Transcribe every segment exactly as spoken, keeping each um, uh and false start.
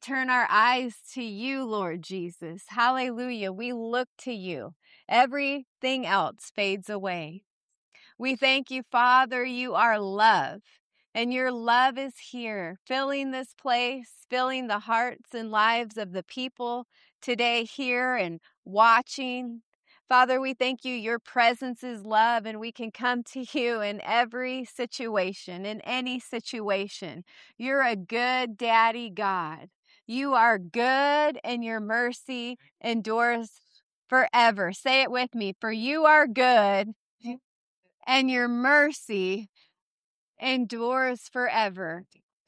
turn our eyes to you, Lord Jesus. Hallelujah. We look to you. Everything else fades away. We thank you, Father. You are love, and your love is here, filling this place, filling the hearts and lives of the people today here and watching. Father, we thank you. Your presence is love, and we can come to you in every situation, in any situation. You're a good daddy God. You are good, and your mercy endures forever. Say it with me. For you are good, and your mercy endures forever.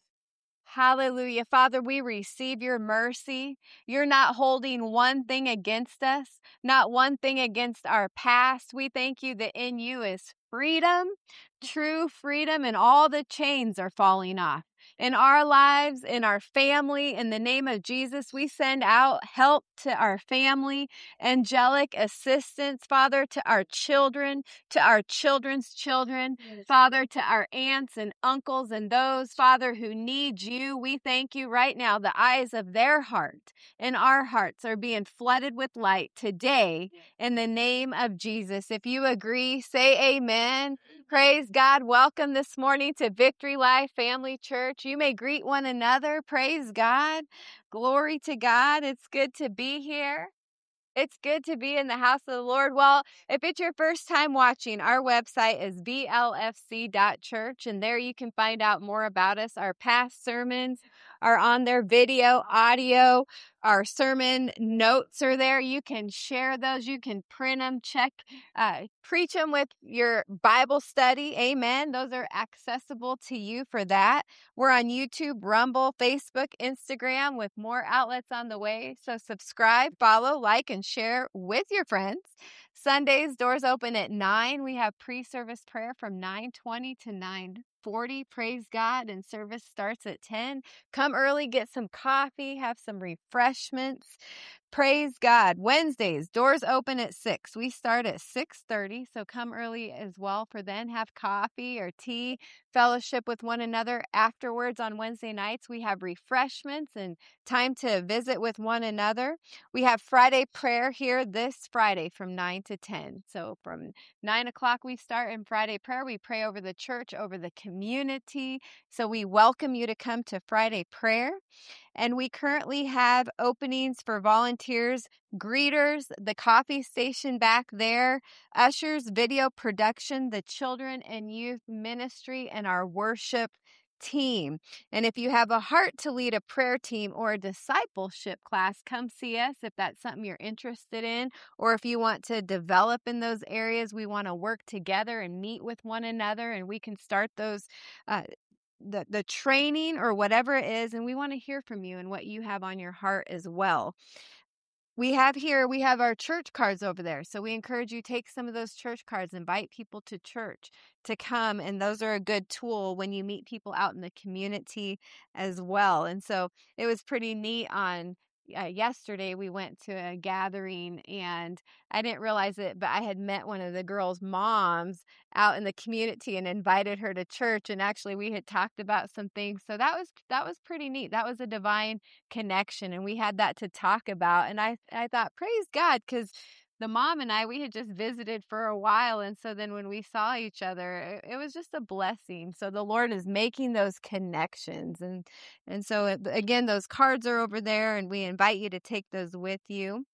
Hallelujah. Father, we receive your mercy. You're not holding one thing against us, not one thing against our past. We thank you that in you is freedom, true freedom, and all the chains are falling off. In our lives, in our family, in the name of Jesus, we send out help to our family, angelic assistance, Father, to our children, to our children's children, yes. Father, to our aunts and uncles and those, Father, who need you. We thank you right now. The eyes of their heart and our hearts are being flooded with light today in the name of Jesus. If you agree, say amen. Praise God. Welcome this morning to Victory Life Family Church. You may greet one another. Praise God. Glory to God. It's good to be here. It's good to be in the house of the Lord. Well, if it's your first time watching, our website is b l f c dot church, and there you can find out more about us. Our past sermons are on there, video, audio. Our sermon notes are there. You can share those. You can print them, check, uh, preach them with your Bible study. Amen. Those are accessible to you for that. We're on YouTube, Rumble, Facebook, Instagram, with more outlets on the way. So subscribe, follow, like, and share with your friends. Sundays, doors open at nine. We have pre-service prayer from nine twenty to nine forty. Praise God. And service starts at ten. Come early, get some coffee, have some refreshments. Praise God. Wednesdays, doors open at six. We start at six thirty, so come early as well for then. Have coffee or tea, fellowship with one another. Afterwards on Wednesday nights, we have refreshments and time to visit with one another. We have Friday prayer here this Friday from nine to ten. So from nine o'clock we start in Friday prayer. We pray over the church, over the community. So we welcome you to come to Friday prayer. And we currently have openings for volunteers, greeters, the coffee station back there, ushers, video production, the children and youth ministry, and our worship team. And if you have a heart to lead a prayer team or a discipleship class, come see us if that's something you're interested in, or if you want to develop in those areas. We want to work together and meet with one another, and we can start those uh, the the training or whatever it is, and we want to hear from you and what you have on your heart as well. We have here, we have our church cards over there. So we encourage you take some of those church cards, invite people to church to come. And those are a good tool when you meet people out in the community as well. And so it was pretty neat on uh, yesterday. We went to a gathering and I didn't realize it, but I had met one of the girls' moms out in the community and invited her to church. And actually we had talked about some things. So that was, that was pretty neat. That was a divine connection. And we had that to talk about. And I, I thought, praise God, because the mom and I, we had just visited for a while. And so then when we saw each other, it, it was just a blessing. So the Lord is making those connections. And, and so it, again, those cards are over there and we invite you to take those with you.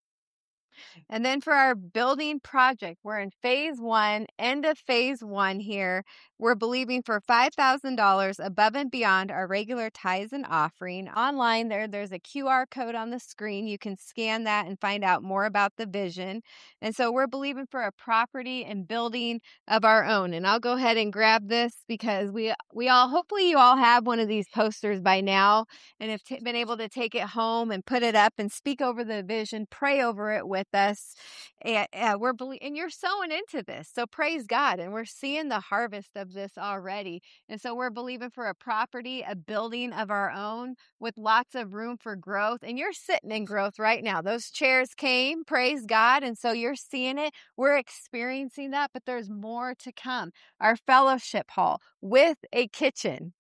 And then for our building project, we're in phase one, end of phase one here. We're believing for five thousand dollars above and beyond our regular tithes and offering. Online there, there's a Q R code on the screen. You can scan that and find out more about the vision. And so we're believing for a property and building of our own. And I'll go ahead and grab this because we we all, hopefully you all have one of these posters by now and have t- been able to take it home and put it up and speak over the vision, pray over it with us. And, uh, we're belie- and you're sowing into this. So praise God. And we're seeing the harvest of this already. And so we're believing for a property, a building of our own with lots of room for growth. And you're sitting in growth right now. Those chairs came, praise God. And so you're seeing it. We're experiencing that, but there's more to come. Our fellowship hall with a kitchen.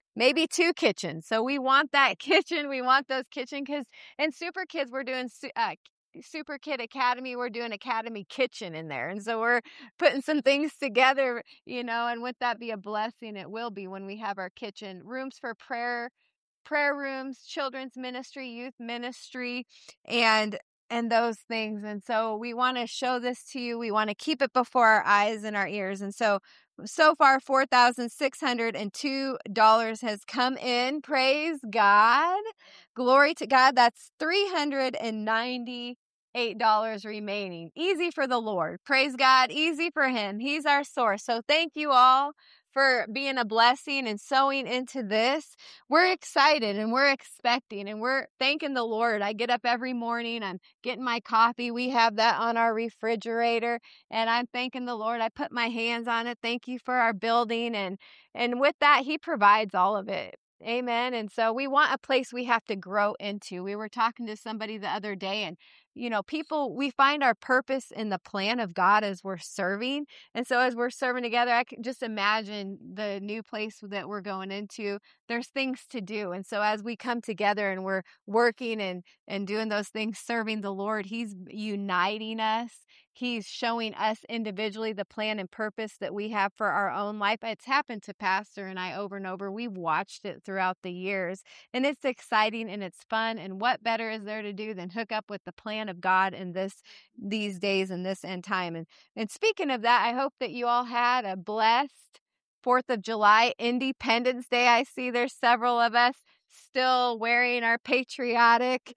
maybe two kitchens. So we want that kitchen. We want those kitchen because in Super Kids, we're doing uh, Super Kid Academy. We're doing Academy Kitchen in there. And so we're putting some things together, you know, and would that be a blessing? It will be when we have our kitchen. Rooms for prayer, prayer rooms, children's ministry, youth ministry, and and those things. And so we want to show this to you. We want to keep it before our eyes and our ears. And so so far, four thousand six hundred two dollars has come in. Praise God. Glory to God. That's three hundred ninety-eight dollars remaining. Easy for the Lord. Praise God. Easy for him. He's our source. So thank you all for being a blessing and sowing into this. We're excited and we're expecting and we're thanking the Lord. I get up every morning. I'm getting my coffee. We have that on our refrigerator and I'm thanking the Lord. I put my hands on it. Thank you for our building. And, and with that, he provides all of it. Amen. And so we want a place we have to grow into. We were talking to somebody the other day and, you know, people, we find our purpose in the plan of God as we're serving. And so as we're serving together, I can just imagine the new place that we're going into. There's things to do. And so as we come together and we're working and, and doing those things, serving the Lord, he's uniting us. He's showing us individually the plan and purpose that we have for our own life. It's happened to Pastor and I over and over. We've watched it throughout the years and it's exciting and it's fun. And what better is there to do than hook up with the plan of God in this, these days and this end time. And, and speaking of that, I hope that you all had a blessed fourth of July, Independence Day. I see there's several of us still wearing our patriotic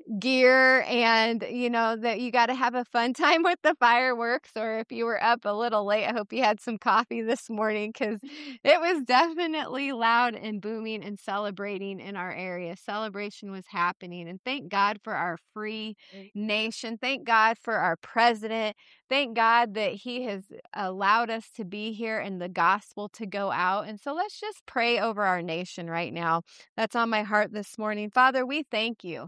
gear and you know that you got to have a fun time with the fireworks, or if you were up a little late, I hope you had some coffee this morning because it was definitely loud and booming and celebrating in our area. Celebration was happening and thank God for our free nation. Thank God for our president. Thank God that he has allowed us to be here and the gospel to go out. And so let's just pray over our nation right now. That's on my heart this morning. Father, we thank you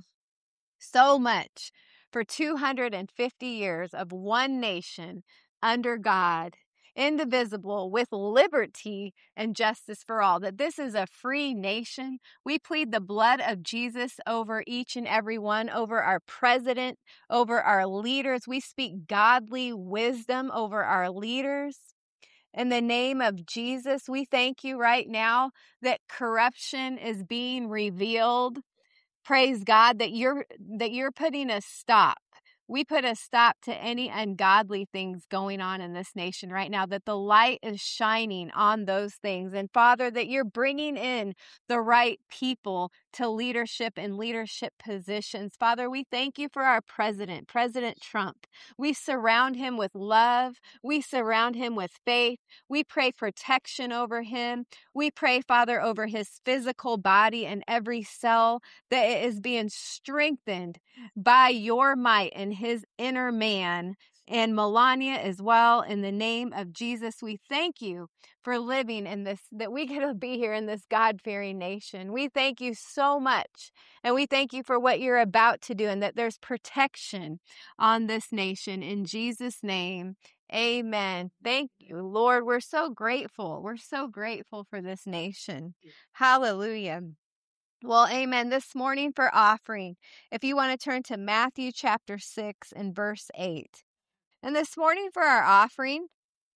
so much for two hundred fifty years of one nation under God, indivisible, with liberty and justice for all, that this is a free nation. We plead the blood of Jesus over each and every one, over our president, over our leaders. We speak godly wisdom over our leaders. In the name of Jesus, we thank you right now that corruption is being revealed. Praise God that you're that you're putting a stop. We put a stop to any ungodly things going on in this nation right now, that the light is shining on those things. And Father, that you're bringing in the right people to leadership and leadership positions. Father, we thank you for our president, President Trump. We surround him with love. We surround him with faith. We pray protection over him. We pray, Father, over his physical body and every cell, that it is being strengthened by your might and his inner man, and Melania as well. In the name of Jesus, we thank you for living in this, that we get to be here in this God-fearing nation. We thank you so much, and we thank you for what you're about to do, and that there's protection on this nation. In Jesus' name, amen. Thank you, Lord. We're so grateful. We're so grateful for this nation. Hallelujah. Well, amen. This morning for offering, if you want to turn to Matthew chapter six and verse eight. And this morning for our offering,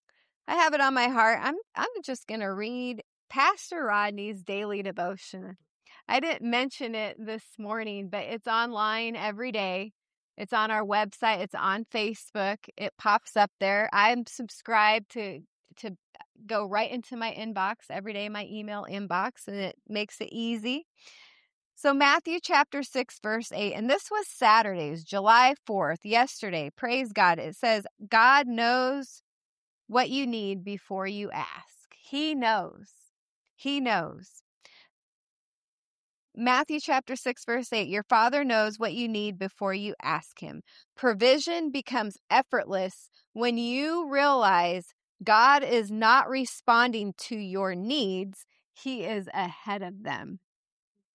I have it on my heart. I'm I'm just going to read Pastor Rodney's daily devotion. I didn't mention it this morning, but it's online every day. It's on our website. It's on Facebook. It pops up there. I'm subscribed to to go right into my inbox every day, my email inbox, and it makes it easy. So Matthew chapter six, verse eight, and this was Saturday's, July fourth, yesterday. Praise God. It says, God knows what you need before you ask. He knows. He knows. Matthew chapter six, verse eight, your Father knows what you need before you ask him. Provision becomes effortless when you realize God is not responding to your needs. He is ahead of them.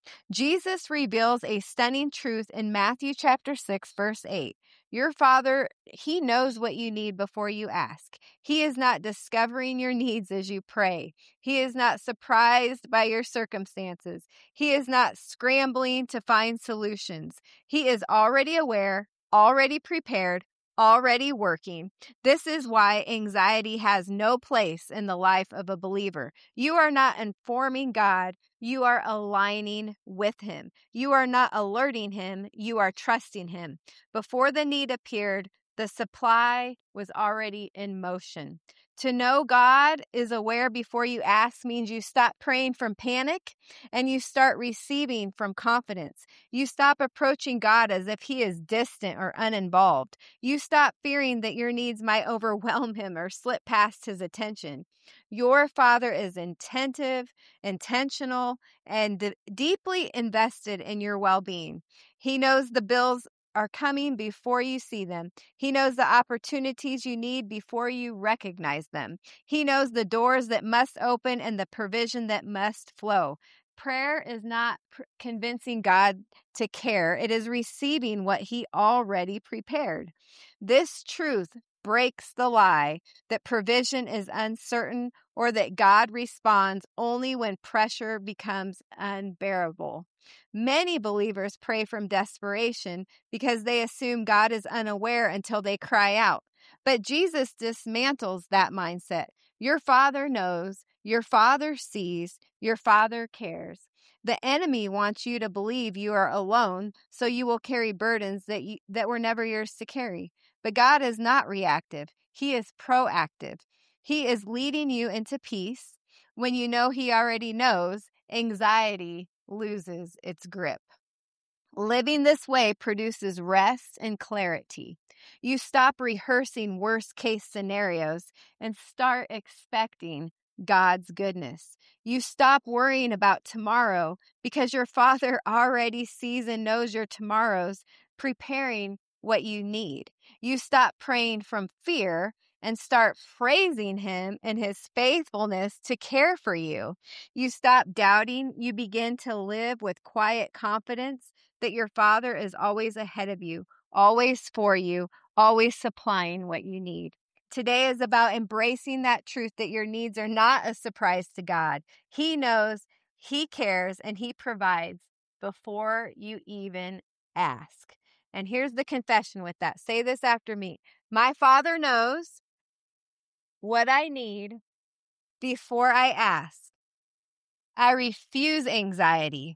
Jesus reveals a stunning truth in Matthew chapter six, verse eight. Your Father, He knows what you need before you ask. He is not discovering your needs as you pray. He is not surprised by your circumstances. He is not scrambling to find solutions. He is already aware, already prepared, already working. This is why anxiety has no place in the life of a believer. You are not informing God. You are aligning with Him. You are not alerting Him. You are trusting Him. Before the need appeared, the supply was already in motion. To know God is aware before you ask means you stop praying from panic and you start receiving from confidence. You stop approaching God as if He is distant or uninvolved. You stop fearing that your needs might overwhelm Him or slip past His attention. Your Father is attentive, intentional, and d- deeply invested in your well-being. He knows the bills are coming before you see them. He knows the opportunities you need before you recognize them. He knows the doors that must open and the provision that must flow. Prayer is not pr- convincing God to care. It is receiving what He already prepared. This truth breaks the lie that provision is uncertain or that God responds only when pressure becomes unbearable. Many believers pray from desperation because they assume God is unaware until they cry out. But Jesus dismantles that mindset. Your Father knows, your Father sees, your Father cares. The enemy wants you to believe you are alone, so you will carry burdens that you, that were never yours to carry. But God is not reactive. He is proactive. He is leading you into peace. When you know He already knows, anxiety loses its grip. Living this way produces rest and clarity. You stop rehearsing worst case scenarios and start expecting God's goodness. You stop worrying about tomorrow because your Father already sees and knows your tomorrows, preparing what you need. You stop praying from fear and start praising Him and His faithfulness to care for you. You stop doubting. You begin to live with quiet confidence that your Father is always ahead of you, always for you, always supplying what you need. Today is about embracing that truth that your needs are not a surprise to God. He knows, He cares, and He provides before you even ask. And here's the confession with that. Say this after me. My Father knows what I need before I ask. I refuse anxiety,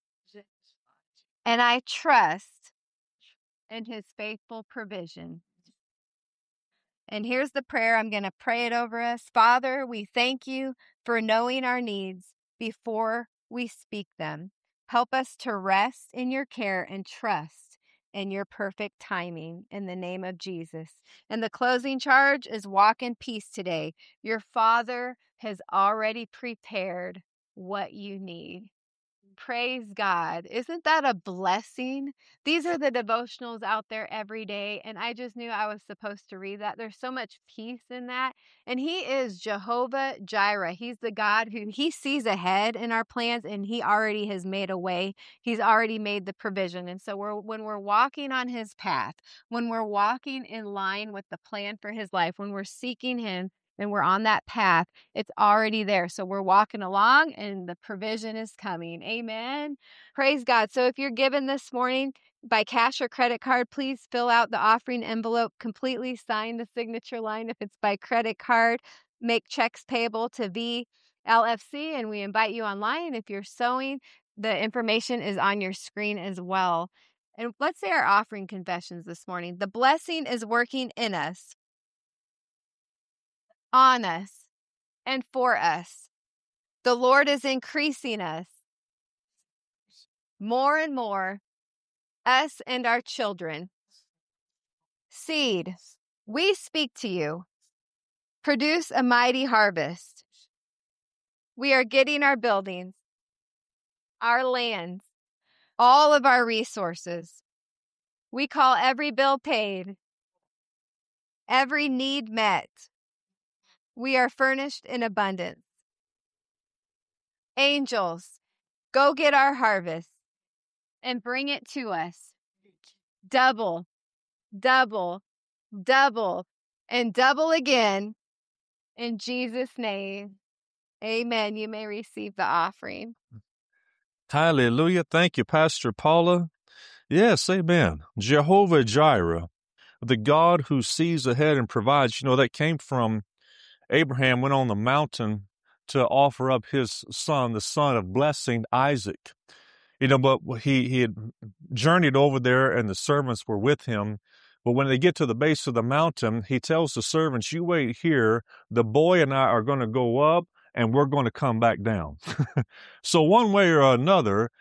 and I trust in His faithful provision. And here's the prayer. I'm going to pray it over us. Father, we thank You for knowing our needs before we speak them. Help us to rest in Your care and trust in Your perfect timing in the name of Jesus. And the closing charge is walk in peace today. Your Father has already prepared what you need. Praise God. Isn't that a blessing? These are the devotionals out there every day. And I just knew I was supposed to read that. There's so much peace in that. And He is Jehovah Jireh. He's the God who He sees ahead in our plans, and He already has made a way. He's already made the provision. And so we're, when we're walking on His path, when we're walking in line with the plan for His life, when we're seeking Him, and we're on that path, it's already there. So we're walking along and the provision is coming. Amen. Praise God. So if you're given this morning by cash or credit card, please fill out the offering envelope completely, sign the signature line. If it's by credit card, make checks payable to V L F C, and we invite you online. If you're sewing, the information is on your screen as well. And let's say our offering confessions this morning. The blessing is working in us, on us, and for us. The Lord is increasing us more and more, us and our children. Seed, we speak to you. Produce a mighty harvest. We are getting our buildings, our lands, all of our resources. We call every bill paid, every need met. We are furnished in abundance. Angels, Go get our harvest and bring it to us. Double, double, double, and double again. In Jesus' name, amen. You may receive the offering. Hallelujah. Thank you, Pastor Paula. Yes, amen. Jehovah Jireh, the God who sees ahead and provides. You know, that came from Abraham went on the mountain to offer up his son, the son of blessing, Isaac. You know, but he, he had journeyed over there and the servants were with him. But when they get to the base of the mountain, he tells the servants, you wait here. The boy and I are going to go up and we're going to come back down. So one way or another,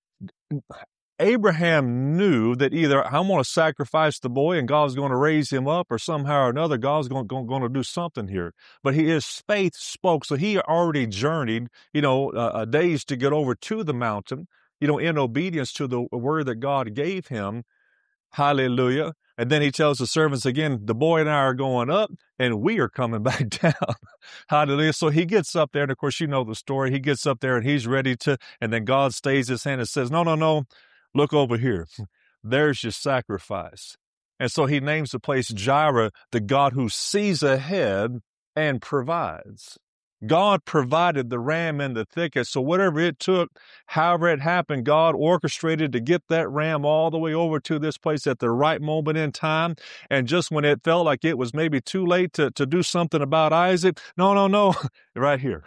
Abraham knew that either I'm going to sacrifice the boy and God's going to raise him up, or somehow or another God's going, going, going to do something here. But he, his faith spoke. So he already journeyed, you know, uh, days to get over to the mountain, you know, in obedience to the word that God gave him. Hallelujah. And then he tells the servants again, the boy and I are going up and we are coming back down. Hallelujah. So he gets up there. And of course, you know the story. He gets up there and he's ready to, and then God stays his hand and says, no, no, no, look over here. There's your sacrifice. And so he names the place Jireh, the God who sees ahead and provides. God provided the ram in the thicket. So whatever it took, however it happened, God orchestrated to get that ram all the way over to this place at the right moment in time. And just when it felt like it was maybe too late to, to do something about Isaac, no, no, no, right here.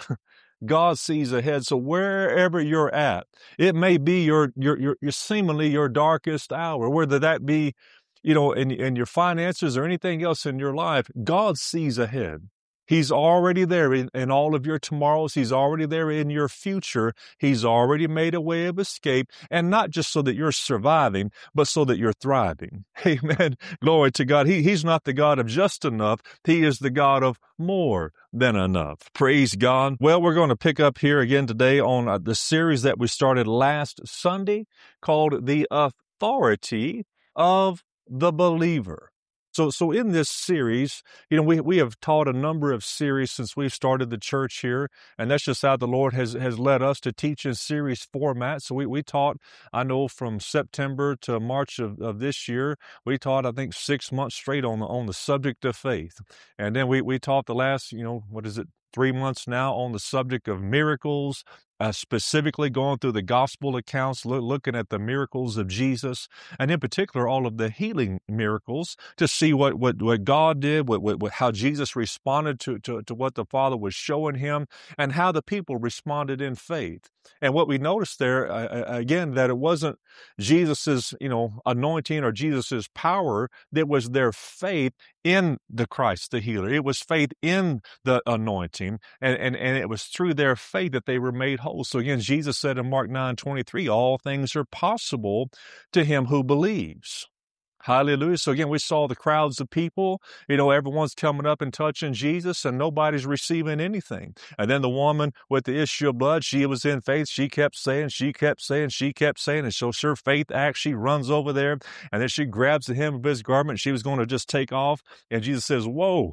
God sees ahead. So wherever you're at, it may be your, your, your, your seemingly your darkest hour, whether that be, you know, in, in your finances or anything else in your life, God sees ahead. He's already there in, in all of your tomorrows. He's already there in your future. He's already made a way of escape, and not just so that you're surviving, but so that you're thriving. Amen. Glory to God. He, he's not the God of just enough. He is the God of more than enough. Praise God. Well, we're going to pick up here again today on uh, the series that we started last Sunday called The Authority of the Believer. So, so in this series, you know, we, we have taught a number of series since we've started the church here, and that's just how the Lord has, has led us to teach in series format. So we, we taught, I know, from September to March of, of this year, we taught, I think, six months straight on the, on the subject of faith. And then we, we taught the last, you know, what is it, three months now on the subject of miracles, uh, specifically going through the gospel accounts, lo- looking at the miracles of Jesus, and in particular, all of the healing miracles to see what, what, what God did, what, what, how Jesus responded to, to, to what the Father was showing him, and how the people responded in faith. And what we noticed there, uh, again, that it wasn't Jesus's, you know, anointing or Jesus's power, that was their faith in the Christ, the healer. It was faith in the anointing, and, and, and it was through their faith that they were made whole. So again, Jesus said in Mark nine twenty-three, all things are possible to him who believes. Hallelujah. So again, we saw the crowds of people, you know, everyone's coming up and touching Jesus and nobody's receiving anything. And then the woman with the issue of blood, she was in faith. She kept saying, she kept saying, she kept saying. And so her faith acts, she runs over there and then she grabs the hem of his garment. She was going to just take off. And Jesus says, whoa,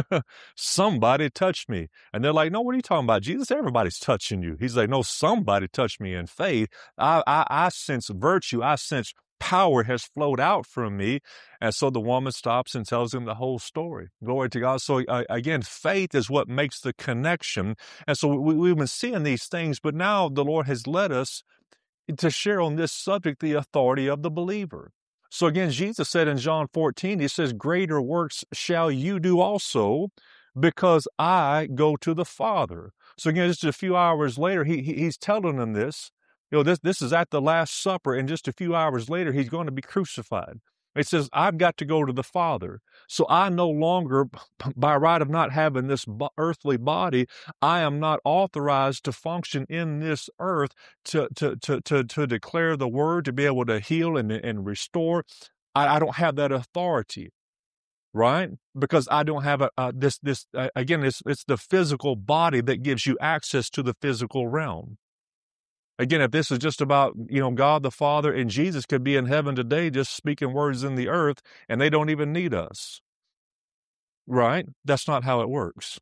somebody touched me. And they're like, no, what are you talking about? Jesus, everybody's touching you. He's like, no, somebody touched me in faith. I, I, I sense virtue. I sense power has flowed out from me. And so the woman stops and tells him the whole story. Glory to God. So uh, again, faith is what makes the connection. And so we, we've been seeing these things, but now the Lord has led us to share on this subject, the authority of the believer. So again, Jesus said in John fourteen, he says, greater works shall you do also, because I go to the Father. So again, just a few hours later, he, he he's telling them this. You know, this, this is at the Last Supper, and just a few hours later, he's going to be crucified. It says, I've got to go to the Father. So I no longer, by right of not having this earthly body, I am not authorized to function in this earth to, to, to, to, to declare the word, to be able to heal and, and restore. I, I don't have that authority. Right? Because I don't have a, uh, this, this, uh, again, it's, it's the physical body that gives you access to the physical realm. Again, if this is just about, you know, God the Father and Jesus could be in heaven today just speaking words in the earth, and they don't even need us. Right? That's not how it works.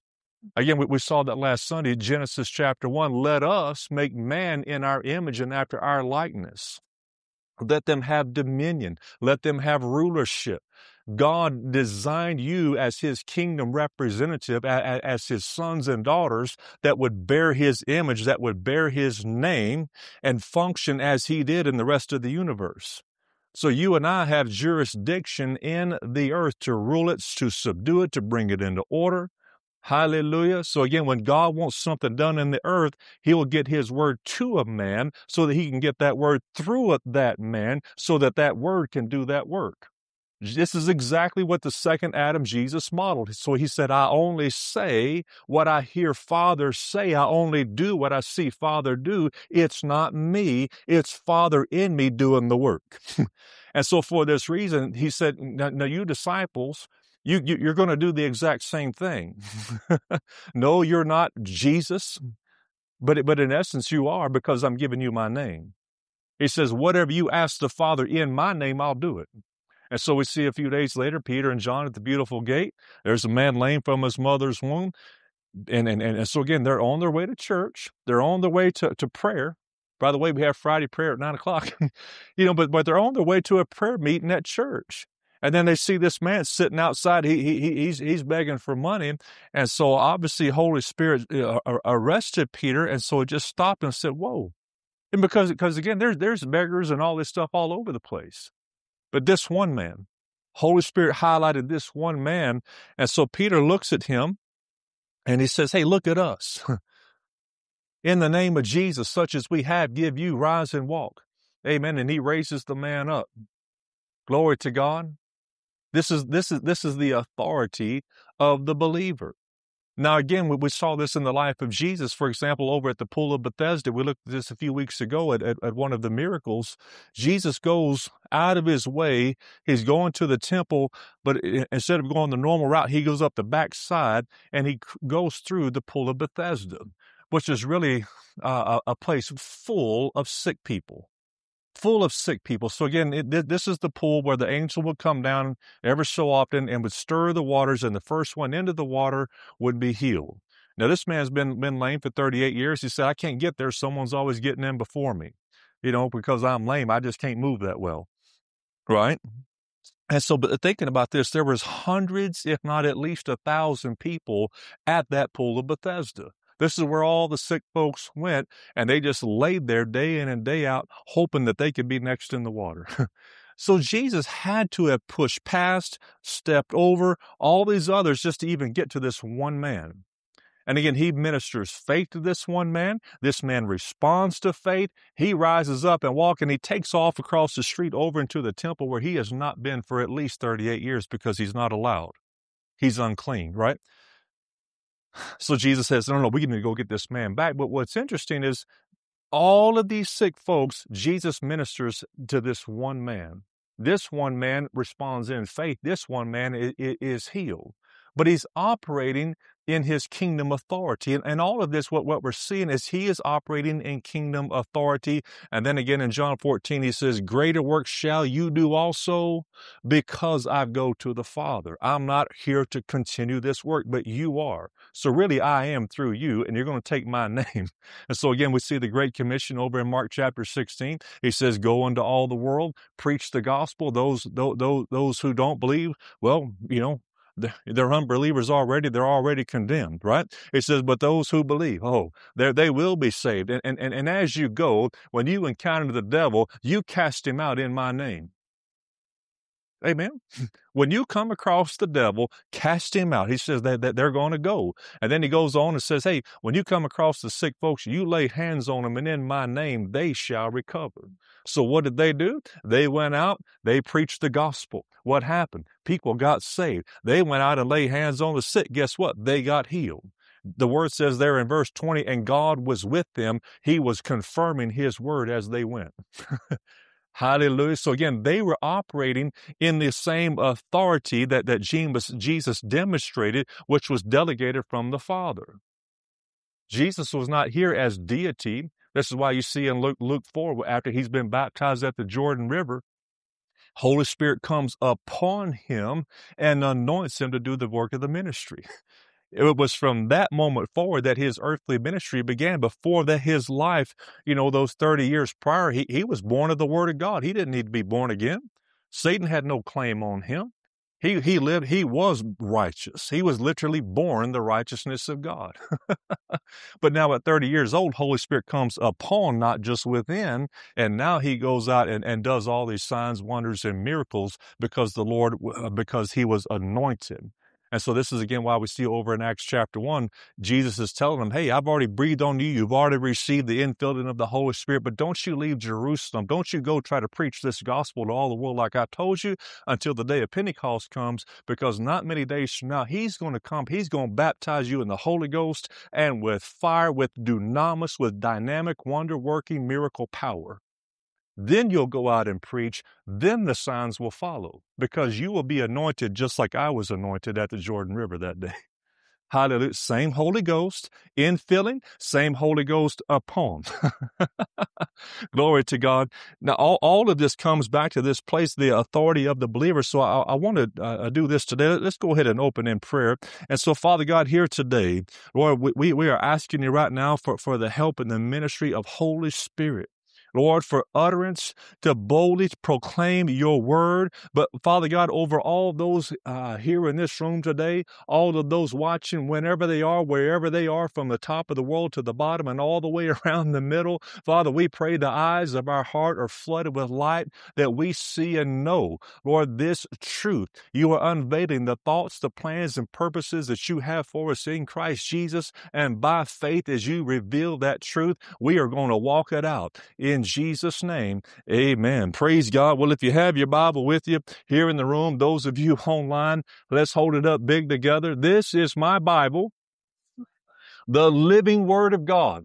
Again, we, we saw that last Sunday, Genesis chapter one, let us make man in our image and after our likeness. Let them have dominion. Let them have rulership. God designed you as his kingdom representative, as his sons and daughters that would bear his image, that would bear his name and function as he did in the rest of the universe. So you and I have jurisdiction in the earth to rule it, to subdue it, to bring it into order. Hallelujah. So again, when God wants something done in the earth, he will get his word to a man so that he can get that word through that man so that that word can do that work. This is exactly what the second Adam, Jesus, modeled. So he said, I only say what I hear Father say. I only do what I see Father do. It's not me. It's Father in me doing the work. And so for this reason, he said, now, now you disciples, you, you, you're going to do the exact same thing. No, you're not Jesus, but, but in essence you are, because I'm giving you my name. He says, whatever you ask the Father in my name, I'll do it. And so we see a few days later, Peter and John at the beautiful gate. There's a man lame from his mother's womb. And, and, and so again, they're on their way to church. They're on their way to, to prayer. By the way, we have Friday prayer at nine o'clock. you know, but, but they're on their way to a prayer meeting at church. And then they see this man sitting outside. He, he, he's, he's begging for money. And so obviously Holy Spirit uh, arrested Peter. And so it just stopped and said, whoa. And because, because again, there's, there's beggars and all this stuff all over the place. But this one man, Holy Spirit highlighted this one man. And so Peter looks at him and he says, hey, look at us. In the name of Jesus, such as we have, give you, rise and walk. Amen. And he raises the man up. Glory to God. This is, this is, this is the authority of the believer. Now, again, we, we saw this in the life of Jesus. For example, over at the Pool of Bethesda, we looked at this a few weeks ago at, at, at one of the miracles. Jesus goes out of his way. He's going to the temple, but instead of going the normal route, he goes up the backside and he goes through the Pool of Bethesda, which is really uh, a place full of sick people. Full of sick people. So again, it, this is the pool where the angel would come down ever so often and would stir the waters, and the first one into the water would be healed. Now, this man's been, been lame for thirty-eight years. He said, I can't get there. Someone's always getting in before me. You know, because I'm lame, I just can't move that well. Right? And so, but thinking about this, there was hundreds, if not at least a thousand people at that Pool of Bethesda. This is where all the sick folks went, and they just laid there day in and day out, hoping that they could be next in the water. So Jesus had to have pushed past, stepped over all these others just to even get to this one man. And again, he ministers faith to this one man. This man responds to faith. He rises up and walks, and he takes off across the street over into the temple where he has not been for at least thirty-eight years because he's not allowed. He's unclean, right? So Jesus says, no, no, we need to go get this man back. But what's interesting is all of these sick folks, Jesus ministers to this one man. This one man responds in faith. This one man is, is healed. But he's operating in his kingdom authority. And, and all of this, what, what we're seeing is he is operating in kingdom authority. And then again in John fourteen, he says, greater works shall you do also because I go to the Father. I'm not here to continue this work, but you are. So really I am through you, and you're going to take my name. And so again, we see the Great Commission over in Mark chapter sixteen. He says, go into all the world, preach the gospel. Those, those, those who don't believe, well, you know, they're unbelievers already. They're already condemned, right? It says, but those who believe, oh, they will be saved. And, and, and as you go, when you encounter the devil, you cast him out in my name. Amen. When you come across the devil, cast him out. He says that, that they're going to go. And then he goes on and says, hey, when you come across the sick folks, you lay hands on them, and in my name, they shall recover. So what did they do? They went out, they preached the gospel. What happened? People got saved. They went out and laid hands on the sick. Guess what? They got healed. The word says there in verse twenty, and God was with them. He was confirming his word as they went. Hallelujah. So again, they were operating in the same authority that, that Jesus demonstrated, which was delegated from the Father. Jesus was not here as deity. This is why you see in Luke, Luke four, after he's been baptized at the Jordan River, Holy Spirit comes upon him and anoints him to do the work of the ministry. It was from that moment forward that his earthly ministry began. Before that, his life, you know, those thirty years prior, he, he was born of the Word of God. He didn't need to be born again. Satan had no claim on him. He, he lived, he was righteous. He was literally born the righteousness of God. But now at thirty years old, Holy Spirit comes upon, not just within, and now he goes out and, and does all these signs, wonders, and miracles because the Lord, because he was anointed. And so this is, again, why we see over in Acts chapter one, Jesus is telling them, hey, I've already breathed on you. You've already received the infilling of the Holy Spirit, but don't you leave Jerusalem. Don't you go try to preach this gospel to all the world like I told you until the day of Pentecost comes, because not many days from now, he's going to come. He's going to baptize you in the Holy Ghost and with fire, with dunamis, with dynamic, wonder-working, miracle power. Then you'll go out and preach. Then the signs will follow, because you will be anointed just like I was anointed at the Jordan River that day. Hallelujah. Same Holy Ghost infilling, same Holy Ghost upon. Glory to God. Now, all, all of this comes back to this place, the authority of the believer. So I, I want to uh, do this today. Let's go ahead and open in prayer. And so, Father God, here today, Lord, we, we are asking you right now for, for the help in the ministry of Holy Spirit. Lord, for utterance to boldly proclaim your word. But Father God, over all those uh, here in this room today, all of those watching whenever they are, wherever they are, from the top of the world to the bottom and all the way around the middle, Father, we pray the eyes of our heart are flooded with light, that we see and know, Lord, this truth. You are unveiling the thoughts, the plans, and purposes that you have for us in Christ Jesus. And by faith, as you reveal that truth, we are going to walk it out in Jesus' name, amen. Praise God. Well, if you have your Bible with you here in the room, those of you online, let's hold it up big together. This is my Bible, the living Word of God.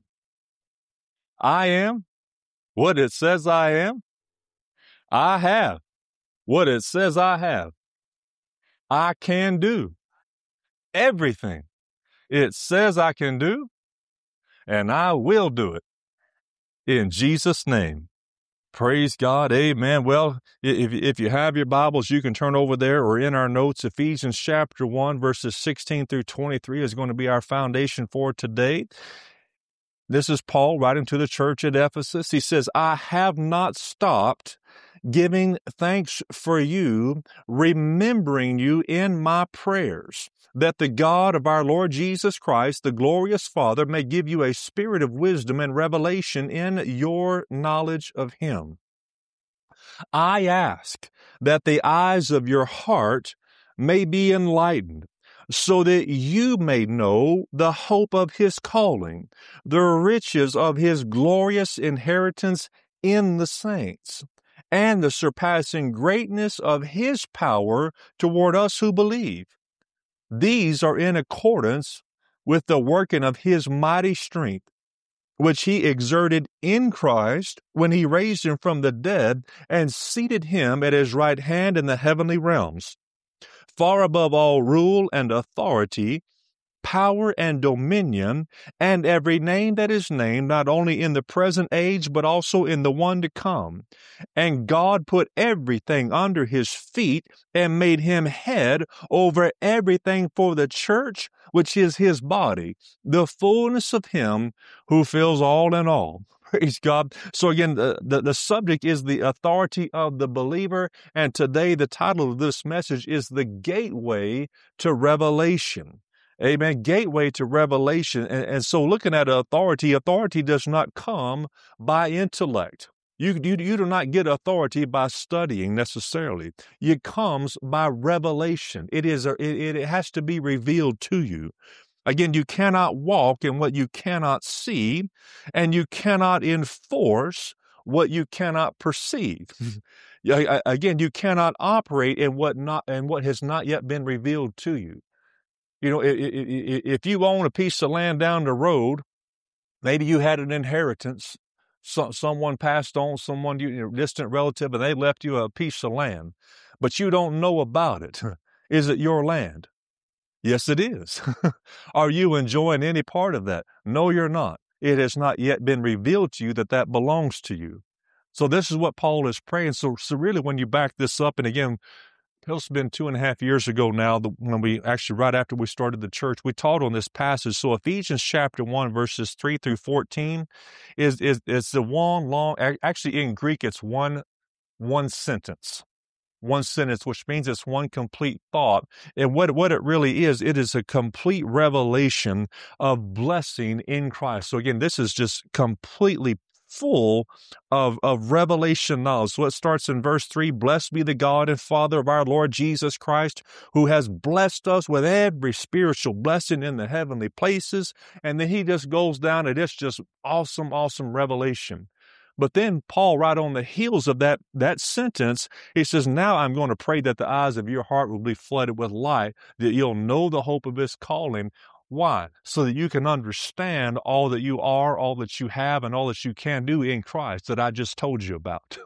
I am what it says I am. I have what it says I have. I can do everything it says I can do, and I will do it. In Jesus' name. Praise God. Amen. Well, if, if you have your Bibles, you can turn over there or in our notes. Ephesians chapter one, verses sixteen through twenty-three is going to be our foundation for today. This is Paul writing to the church at Ephesus. He says, I have not stopped giving thanks for you, remembering you in my prayers, that the God of our Lord Jesus Christ, the glorious Father, may give you a spirit of wisdom and revelation in your knowledge of him. I ask that the eyes of your heart may be enlightened, so that you may know the hope of his calling, the riches of his glorious inheritance in the saints, and the surpassing greatness of his power toward us who believe. These are in accordance with the working of his mighty strength, which he exerted in Christ when he raised him from the dead and seated him at his right hand in the heavenly realms, far above all rule and authority, power and dominion, and every name that is named, not only in the present age, but also in the one to come. And God put everything under his feet and made him head over everything for the church, which is his body, the fullness of him who fills all in all. Praise God. So again, the, the, the subject is the authority of the believer. And today the title of this message is The Gateway to Revelation. Amen. Gateway to revelation. And, and so looking at authority, authority does not come by intellect. You, you, you do not get authority by studying necessarily. It comes by revelation. It is a, it, it has to be revealed to you. Again, you cannot walk in what you cannot see, and you cannot enforce what you cannot perceive. Again, you cannot operate in what not in what has not yet been revealed to you. You know, if you own a piece of land down the road, maybe you had an inheritance, so, someone passed on, someone, you know, distant relative, and they left you a piece of land, but you don't know about it. Is it your land? Yes, it is. Are you enjoying any part of that? No, you're not. It has not yet been revealed to you that that belongs to you. So this is what Paul is praying. So, so really, when you back this up, and again, it's been two and a half years ago now, the, when we actually, right after we started the church, we taught on this passage. So Ephesians chapter one, verses three through fourteen is, is, is the one long, actually in Greek, it's one, one sentence. One sentence, which means it's one complete thought. And what, what it really is, it is a complete revelation of blessing in Christ. So again, this is just completely full of, of revelation knowledge. So it starts in verse three, blessed be the God and Father of our Lord Jesus Christ, who has blessed us with every spiritual blessing in the heavenly places. And then he just goes down and it's just awesome, awesome revelation. But then Paul, right on the heels of that, that sentence, he says, now I'm going to pray that the eyes of your heart will be flooded with light, that you'll know the hope of his calling. Why? So that you can understand all that you are, all that you have, and all that you can do in Christ that I just told you about.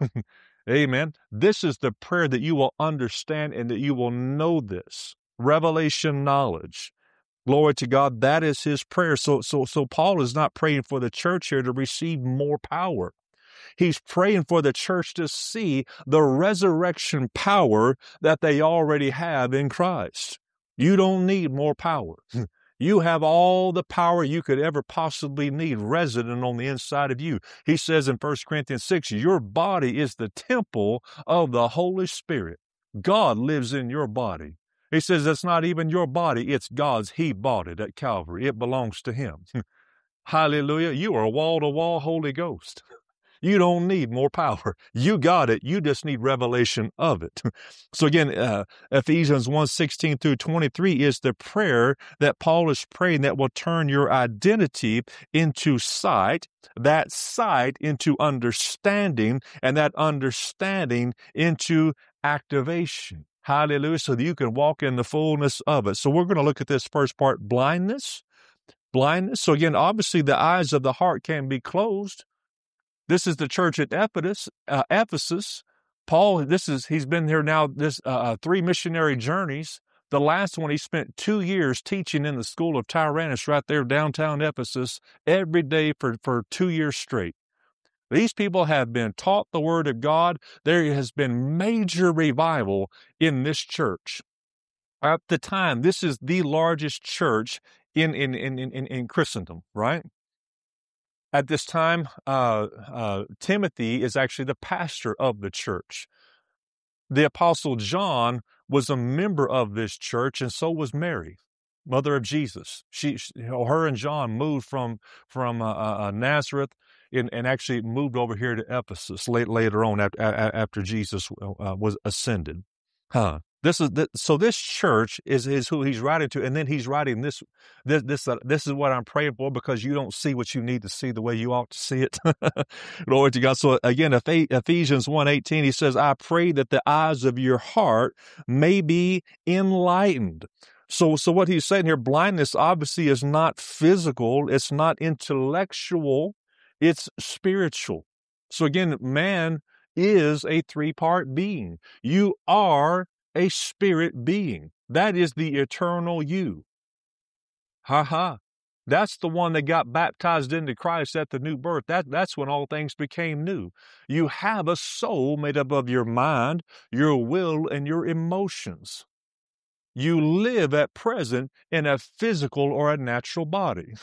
Amen. This is the prayer that you will understand and that you will know this. Revelation knowledge. Glory to God. That is his prayer. So, so, so Paul is not praying for the church here to receive more power. He's praying for the church to see the resurrection power that they already have in Christ. You don't need more power. You have all the power you could ever possibly need resident on the inside of you. He says in First Corinthians six, your body is the temple of the Holy Spirit. God lives in your body. He says it's not even your body, it's God's. He bought it at Calvary. It belongs to him. Hallelujah. You are a wall-to-wall Holy Ghost. You don't need more power. You got it. You just need revelation of it. So again, uh, Ephesians one, sixteen through twenty-three is the prayer that Paul is praying that will turn your identity into sight, that sight into understanding, and that understanding into activation. Hallelujah. So that you can walk in the fullness of it. So we're going to look at this first part, blindness. Blindness. So again, obviously the eyes of the heart can be closed. This is the church at Ephesus. Uh, Ephesus. Paul, this is, he's been here now, this uh, three missionary journeys. The last one, he spent two years teaching in the school of Tyrannus right there downtown Ephesus every day for, for two years straight. These people have been taught the word of God. There has been major revival in this church. At the time, this is the largest church in, in, in, in, in Christendom, right? At this time, uh, uh, Timothy is actually the pastor of the church. The Apostle John was a member of this church, and so was Mary, mother of Jesus. She, she you know, her and John moved from from uh, uh, Nazareth and, and actually moved over here to Ephesus late, later on after, after Jesus uh, was ascended. Huh. This is the, so. This church is is who he's writing to, and then he's writing this. This this uh, this is what I'm praying for because you don't see what you need to see the way you ought to see it. Glory to God. So again, Ephesians one eighteen, he says, "I pray that the eyes of your heart may be enlightened." So so what he's saying here, blindness obviously is not physical. It's not intellectual. It's spiritual. So again, man is a three-part being. You are a spirit being. That is the eternal you. Ha ha. That's the one that got baptized into Christ at the new birth. That, that's when all things became new. You have a soul made up of your mind, your will, and your emotions. You live at present in a physical or a natural body.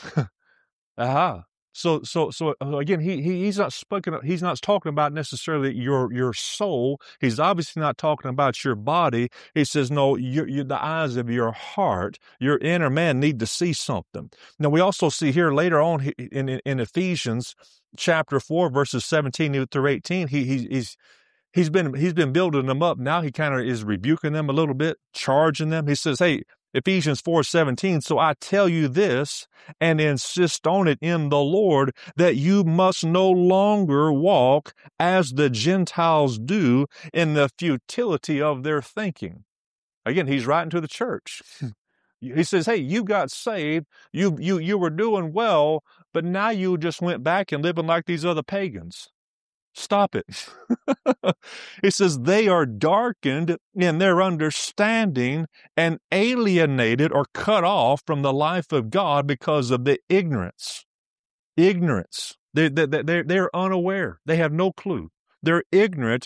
Aha. So, so, so again, he, he he's not speaking. He's not talking about necessarily your your soul. He's obviously not talking about your body. He says, no, you, you, the eyes of your heart, your inner man, need to see something. Now, we also see here later on in in, in Ephesians chapter four, verses seventeen through eighteen. He, he he's he's been he's been building them up. Now he kind of is rebuking them a little bit, charging them. He says, hey. Ephesians four seventeen, so I tell you this and insist on it in the Lord that you must no longer walk as the Gentiles do in the futility of their thinking. Again, he's writing to the church. He says, hey, you got saved, you, you, you were doing well, but now you just went back and living like these other pagans. Stop it. He says they are darkened in their understanding and alienated or cut off from the life of God because of the ignorance. Ignorance. They, they, they're, they're unaware. They have no clue. They're ignorant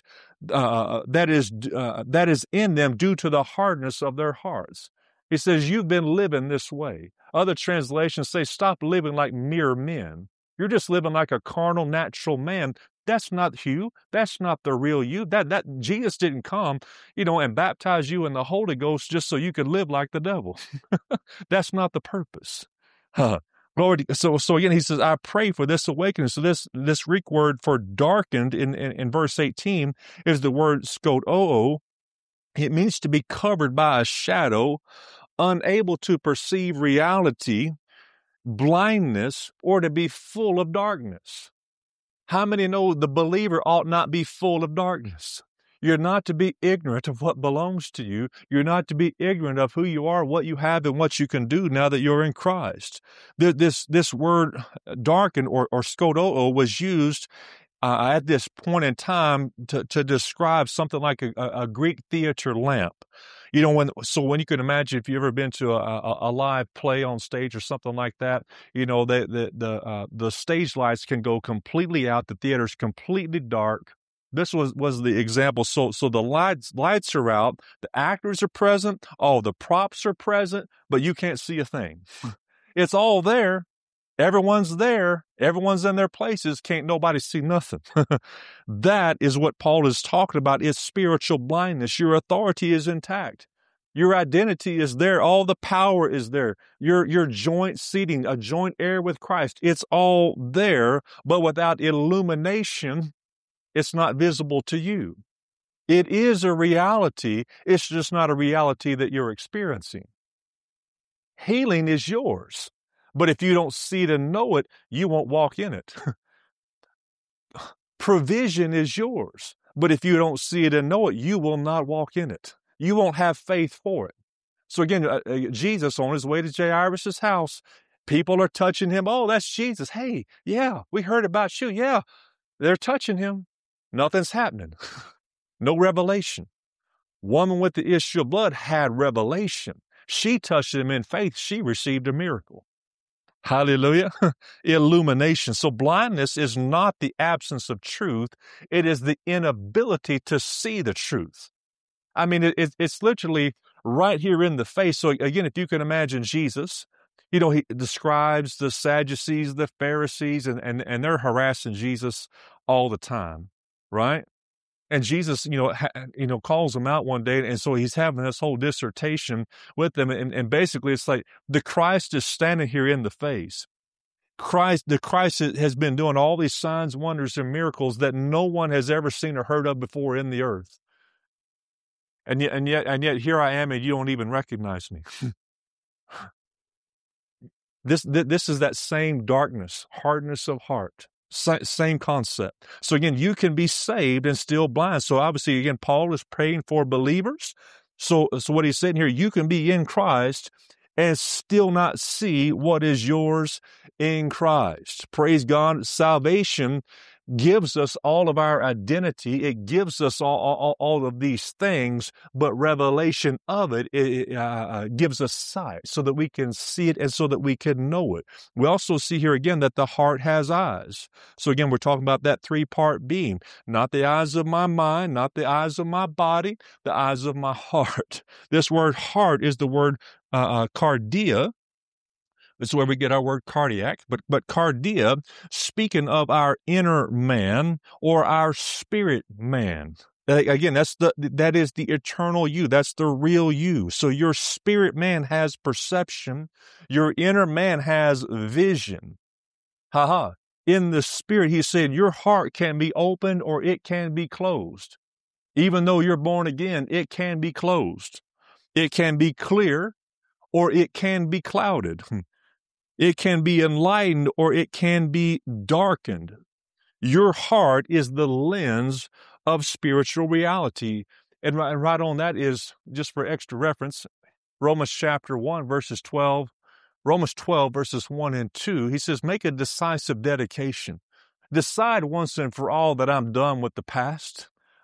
uh, that is uh, that is in them due to the hardness of their hearts. He says, you've been living this way. Other translations say, stop living like mere men. You're just living like a carnal, natural man. That's not you. That's not the real you. That that Jesus didn't come, you know, and baptize you in the Holy Ghost just so you could live like the devil. That's not the purpose. Huh. Glory to, so, so again, he says, I pray for this awakening. So this, this Greek word for darkened in, in, in verse eighteen is the word skodoo. It means to be covered by a shadow, unable to perceive reality, blindness, or to be full of darkness. How many know the believer ought not be full of darkness? You're not to be ignorant of what belongs to you. You're not to be ignorant of who you are, what you have, and what you can do now that you're in Christ. This, this word darkened or, or skodoo was used uh, at this point in time to, to describe something like a, a Greek theater lamp. You know, when so when you can imagine if you've ever been to a, a, a live play on stage or something like that, you know, the the the, uh, the stage lights can go completely out. The theater's completely dark. This was, was the example. So so the lights lights are out. The actors are present. All the props are present, but you can't see a thing. It's all there. Everyone's there. Everyone's in their places. Can't nobody see nothing. That is what Paul is talking about, is spiritual blindness. Your authority is intact. Your identity is there. All the power is there. Your, your joint seating, a joint heir with Christ, it's all there, but without illumination, it's not visible to you. It is a reality. It's just not a reality that you're experiencing. Healing is yours. But if you don't see it and know it, you won't walk in it. Provision is yours. But if you don't see it and know it, you will not walk in it. You won't have faith for it. So again, uh, uh, Jesus on his way to Jairus' house, people are touching him. Oh, that's Jesus. Hey, yeah, we heard about you. Yeah, they're touching him. Nothing's happening. No revelation. Woman with the issue of blood had revelation. She touched him in faith. She received a miracle. Hallelujah. Illumination. So blindness is not the absence of truth. It is the inability to see the truth. I mean, it, it, it's literally right here in the face. So again, if you can imagine Jesus, you know, he describes the Sadducees, the Pharisees, and, and, and they're harassing Jesus all the time, right? And Jesus, you know, ha, you know, calls them out one day. And so he's having this whole dissertation with them. And, and basically it's like the Christ is standing here in the face. Christ, the Christ has been doing all these signs, wonders, and miracles that no one has ever seen or heard of before in the earth. And yet, and yet, and yet here I am, and you don't even recognize me. This, this is that same darkness, hardness of heart. Same concept. So again, you can be saved and still blind. So obviously, again, Paul is praying for believers. So, so what he's saying here, you can be in Christ and still not see what is yours in Christ. Praise God. Salvation gives us all of our identity. It gives us all, all, all of these things, but revelation of it, it uh, gives us sight so that we can see it and so that we can know it. We also see here again that the heart has eyes. So again, we're talking about that three-part being, not the eyes of my mind, not the eyes of my body, the eyes of my heart. This word heart is the word uh, uh, cardia. This is where we get our word cardiac, but, but cardia, speaking of our inner man or our spirit man. Again, that's the, that is the eternal you. That's the real you. So your spirit man has perception. Your inner man has vision. Ha ha. In the spirit, he said, your heart can be opened or it can be closed. Even though you're born again, it can be closed. It can be clear or it can be clouded. It can be enlightened or it can be darkened. Your heart is the lens of spiritual reality. And right, and right on that is, just for extra reference, Romans chapter one, verses twelve, Romans twelve, verses one and two. He says, make a decisive dedication. Decide once and for all that I'm done with the past.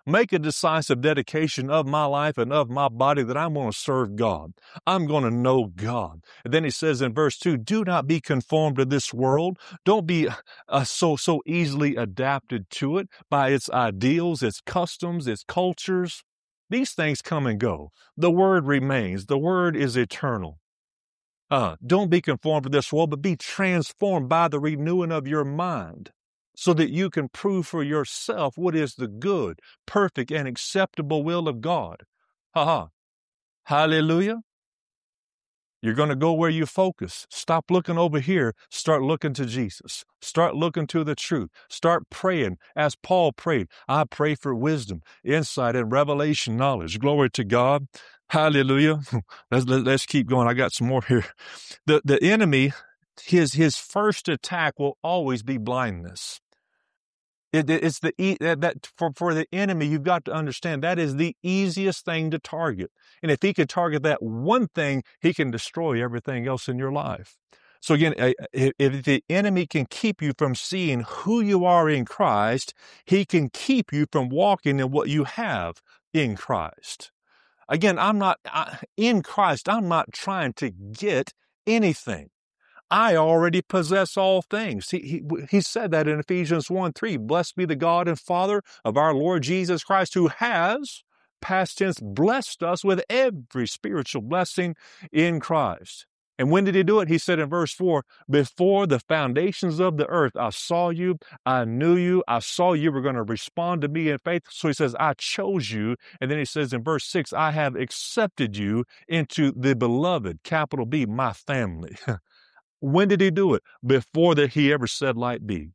Make a decisive dedication of my life and of my body that I'm going to serve God. I'm going to know God. And then he says in verse two, do not be conformed to this world. Don't be uh, so, so easily adapted to it by its ideals, its customs, its cultures. These things come and go. The word remains. The word is eternal. Uh, don't be conformed to this world, but be transformed by the renewing of your mind, so that you can prove for yourself what is the good, perfect, and acceptable will of God. Ha ha. Hallelujah. You're going to go where you focus. Stop looking over here. Start looking to Jesus. Start looking to the truth. Start praying as Paul prayed. I pray for wisdom, insight, and revelation knowledge. Glory to God. Hallelujah. Let's, let's keep going. I got some more here. The, the enemy, his, his first attack will always be blindness. It, it's the that for, for the enemy, you've got to understand that is the easiest thing to target. And if he can target that one thing, he can destroy everything else in your life. So again, if the enemy can keep you from seeing who you are in Christ, he can keep you from walking in what you have in Christ. Again, I'm not I, in Christ. I'm not trying to get anything. I already possess all things. He, he, he said that in Ephesians one three. Blessed be the God and Father of our Lord Jesus Christ, who has, past tense, blessed us with every spiritual blessing in Christ. And when did he do it? He said in verse four, before the foundations of the earth, I saw you, I knew you, I saw you were going to respond to me in faith. So he says, I chose you. And then he says in verse six, I have accepted you into the beloved, capital B, my family. When did he do it? Before that he ever said light be.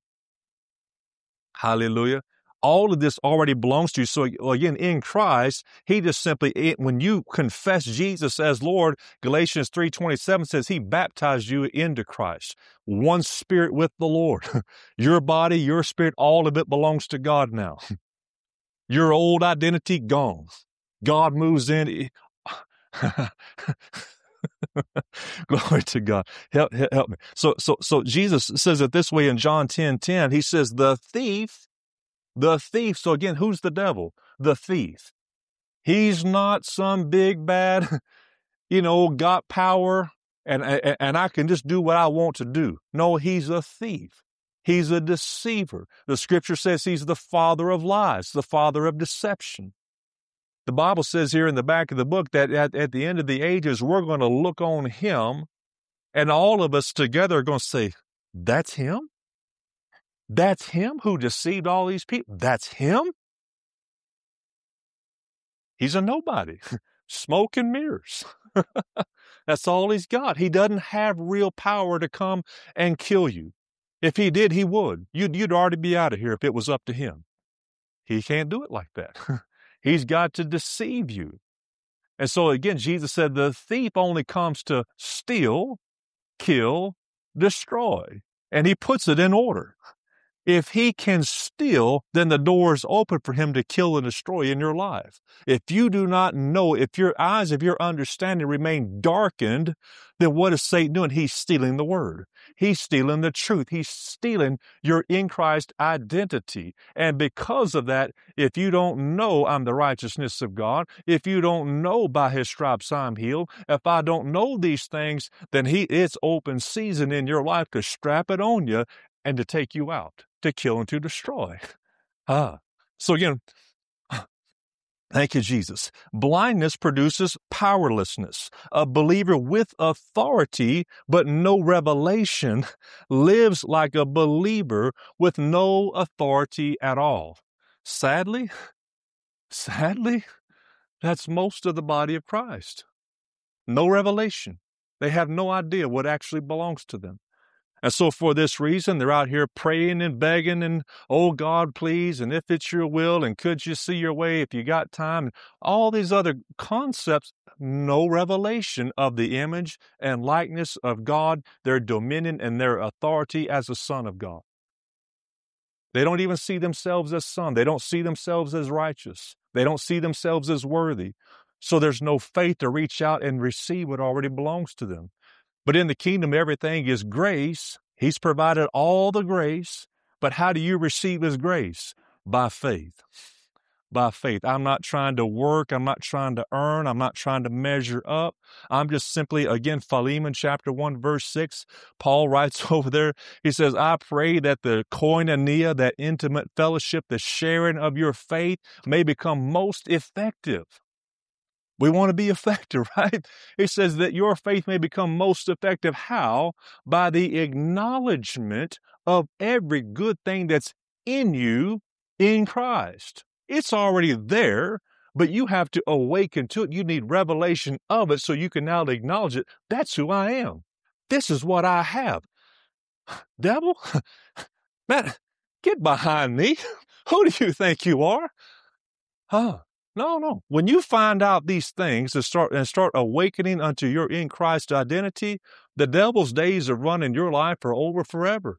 Hallelujah. All of this already belongs to you. So again, in Christ, he just simply, when you confess Jesus as Lord, Galatians three twenty-seven says he baptized you into Christ. One spirit with the Lord. Your body, your spirit, all of it belongs to God now. Your old identity gone. God moves in. Glory to God. Help, help me. So, so, so Jesus says it this way in John ten ten. He says, the thief, the thief. So again, who's the devil? The thief. He's not some big bad, you know, got power and, and, and I can just do what I want to do. No, he's a thief. He's a deceiver. The scripture says he's the father of lies, the father of deception. The Bible says here in the back of the book that at, at the end of the ages, we're going to look on him and all of us together are going to say, that's him? That's him who deceived all these people? That's him? He's a nobody. Smoke and mirrors. That's all he's got. He doesn't have real power to come and kill you. If he did, he would. You'd, you'd already be out of here if it was up to him. He can't do it like that. He's got to deceive you. And so again, Jesus said the thief only comes to steal, kill, destroy. And he puts it in order. If he can steal, then the door is open for him to kill and destroy in your life. If you do not know, if your eyes of your understanding remain darkened, then what is Satan doing? He's stealing the word. He's stealing the truth. He's stealing your in Christ identity. And because of that, if you don't know I'm the righteousness of God, if you don't know by his stripes I'm healed, if I don't know these things, then he it's open season in your life to strap it on you and to take you out, to kill and to destroy. Ah. So again, thank you, Jesus. Blindness produces powerlessness. A believer with authority but no revelation lives like a believer with no authority at all. Sadly, sadly, that's most of the body of Christ. No revelation. They have no idea what actually belongs to them. And so for this reason, they're out here praying and begging and, oh, God, please, and if it's your will, and could you see your way if you got time, all these other concepts, no revelation of the image and likeness of God, their dominion and their authority as a son of God. They don't even see themselves as son. They don't see themselves as righteous. They don't see themselves as worthy. So there's no faith to reach out and receive what already belongs to them. But in the kingdom, everything is grace. He's provided all the grace. But how do you receive his grace? By faith. by faith. I'm not trying to work. I'm not trying to earn. I'm not trying to measure up. I'm just simply, again, Philemon chapter one, verse six, Paul writes over there, he says, I pray that the koinonia, that intimate fellowship, the sharing of your faith may become most effective. We want to be effective, right? It says that your faith may become most effective. How? By the acknowledgement of every good thing that's in you in Christ. It's already there, but you have to awaken to it. You need revelation of it so you can now acknowledge it. That's who I am. This is what I have. Devil, man, get behind me. Who do you think you are? Huh? No, no. When you find out these things and start and start awakening unto your in Christ identity, the devil's days of running your life are over forever.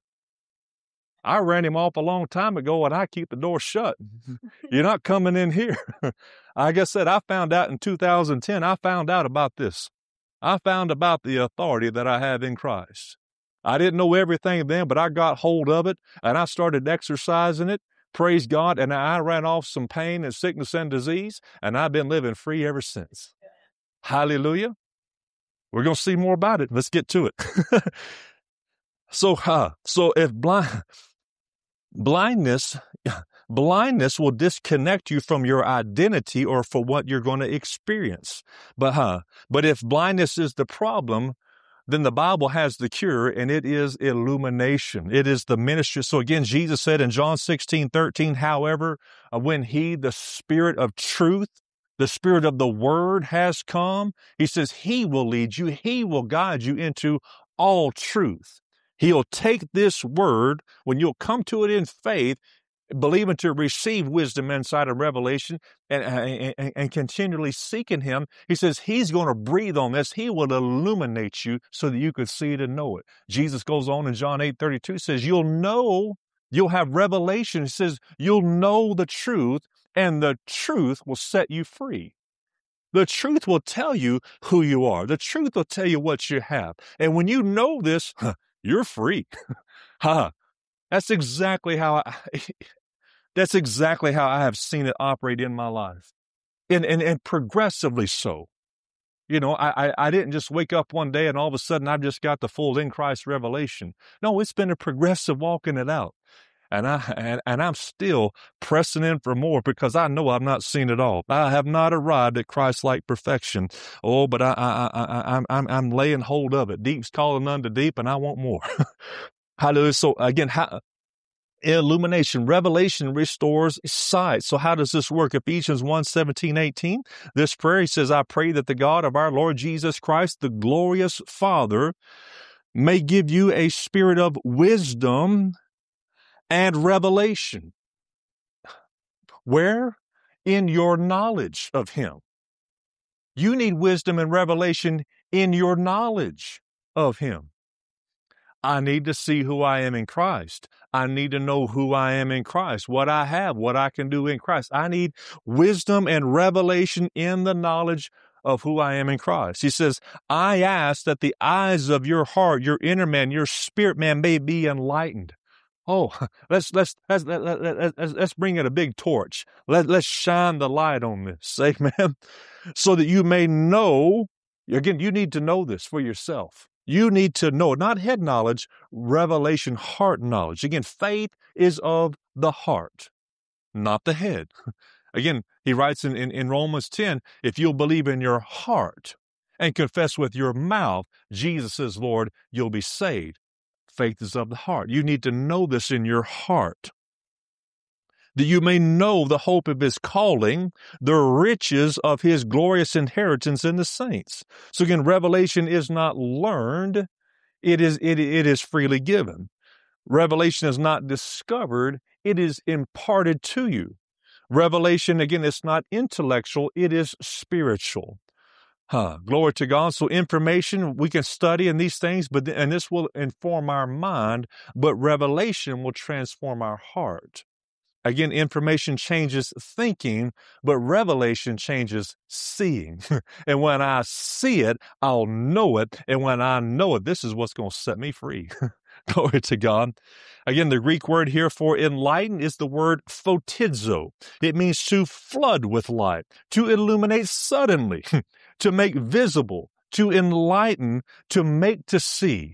I ran him off a long time ago, and I keep the door shut. You're not coming in here. Like I said, I found out in two thousand ten, I found out about this. I found about the authority that I have in Christ. I didn't know everything then, but I got hold of it, and I started exercising it. Praise God, and I ran off some pain and sickness and disease, and I've been living free ever since. Hallelujah. We're going to see more about it. Let's get to it. so, uh, so if blind, blindness, blindness will disconnect you from your identity or for what you're going to experience. But, huh, but if blindness is the problem, then the Bible has the cure, and it is illumination. It is the ministry. So again, Jesus said in John sixteen thirteen, however, uh, when he, the Spirit of truth, the Spirit of the Word has come, he says he will lead you. He will guide you into all truth. He'll take this word, when you'll come to it in faith, believing to receive wisdom, insight, and revelation, and, and, and continually seeking him. He says he's going to breathe on this. He will illuminate you so that you could see it and know it. Jesus goes on in John eight thirty-two, says you'll know, you'll have revelation. He says you'll know the truth, and the truth will set you free. The truth will tell you who you are. The truth will tell you what you have. And when you know this, you're free. Ha! That's exactly how I, that's exactly how I have seen it operate in my life. And, and, and progressively so. You know, I, I, I didn't just wake up one day and all of a sudden I've just got the full in Christ revelation. No, it's been a progressive walking it out. And I, and, and I'm still pressing in for more because I know I've not seen it all. I have not arrived at Christ-like perfection. Oh, but I, I, I, I, I'm, I'm, I'm laying hold of it. Deep's calling unto deep and I want more. Hallelujah. So again, how, illumination, revelation restores sight. So how does this work? Ephesians one, seventeen, eighteen. This prayer, he says, I pray that the God of our Lord Jesus Christ, the glorious Father, may give you a spirit of wisdom and revelation. Where? In your knowledge of him. You need wisdom and revelation in your knowledge of him. I need to see who I am in Christ. I need to know who I am in Christ, what I have, what I can do in Christ. I need wisdom and revelation in the knowledge of who I am in Christ. He says, I ask that the eyes of your heart, your inner man, your spirit man may be enlightened. Oh, let's let's let's let's, let's, let's bring it a big torch. Let, let's shine the light on this, amen, so that you may know. Again, you need to know this for yourself. You need to know, not head knowledge, revelation, heart knowledge. Again, faith is of the heart, not the head. Again, he writes in, in, in Romans ten, if you'll believe in your heart and confess with your mouth, Jesus is Lord, you'll be saved. Faith is of the heart. You need to know this in your heart, that you may know the hope of his calling, the riches of his glorious inheritance in the saints. So again, revelation is not learned. It is, it, it is freely given. Revelation is not discovered. It is imparted to you. Revelation, again, it's not intellectual. It is spiritual. Huh. Glory to God. So information, we can study in these things, but and this will inform our mind, but revelation will transform our heart. Again, information changes thinking, but revelation changes seeing. And when I see it, I'll know it. And when I know it, this is what's going to set me free. Glory to God. Again, the Greek word here for enlighten is the word photizo. It means to flood with light, to illuminate suddenly, to make visible, to enlighten, to make to see.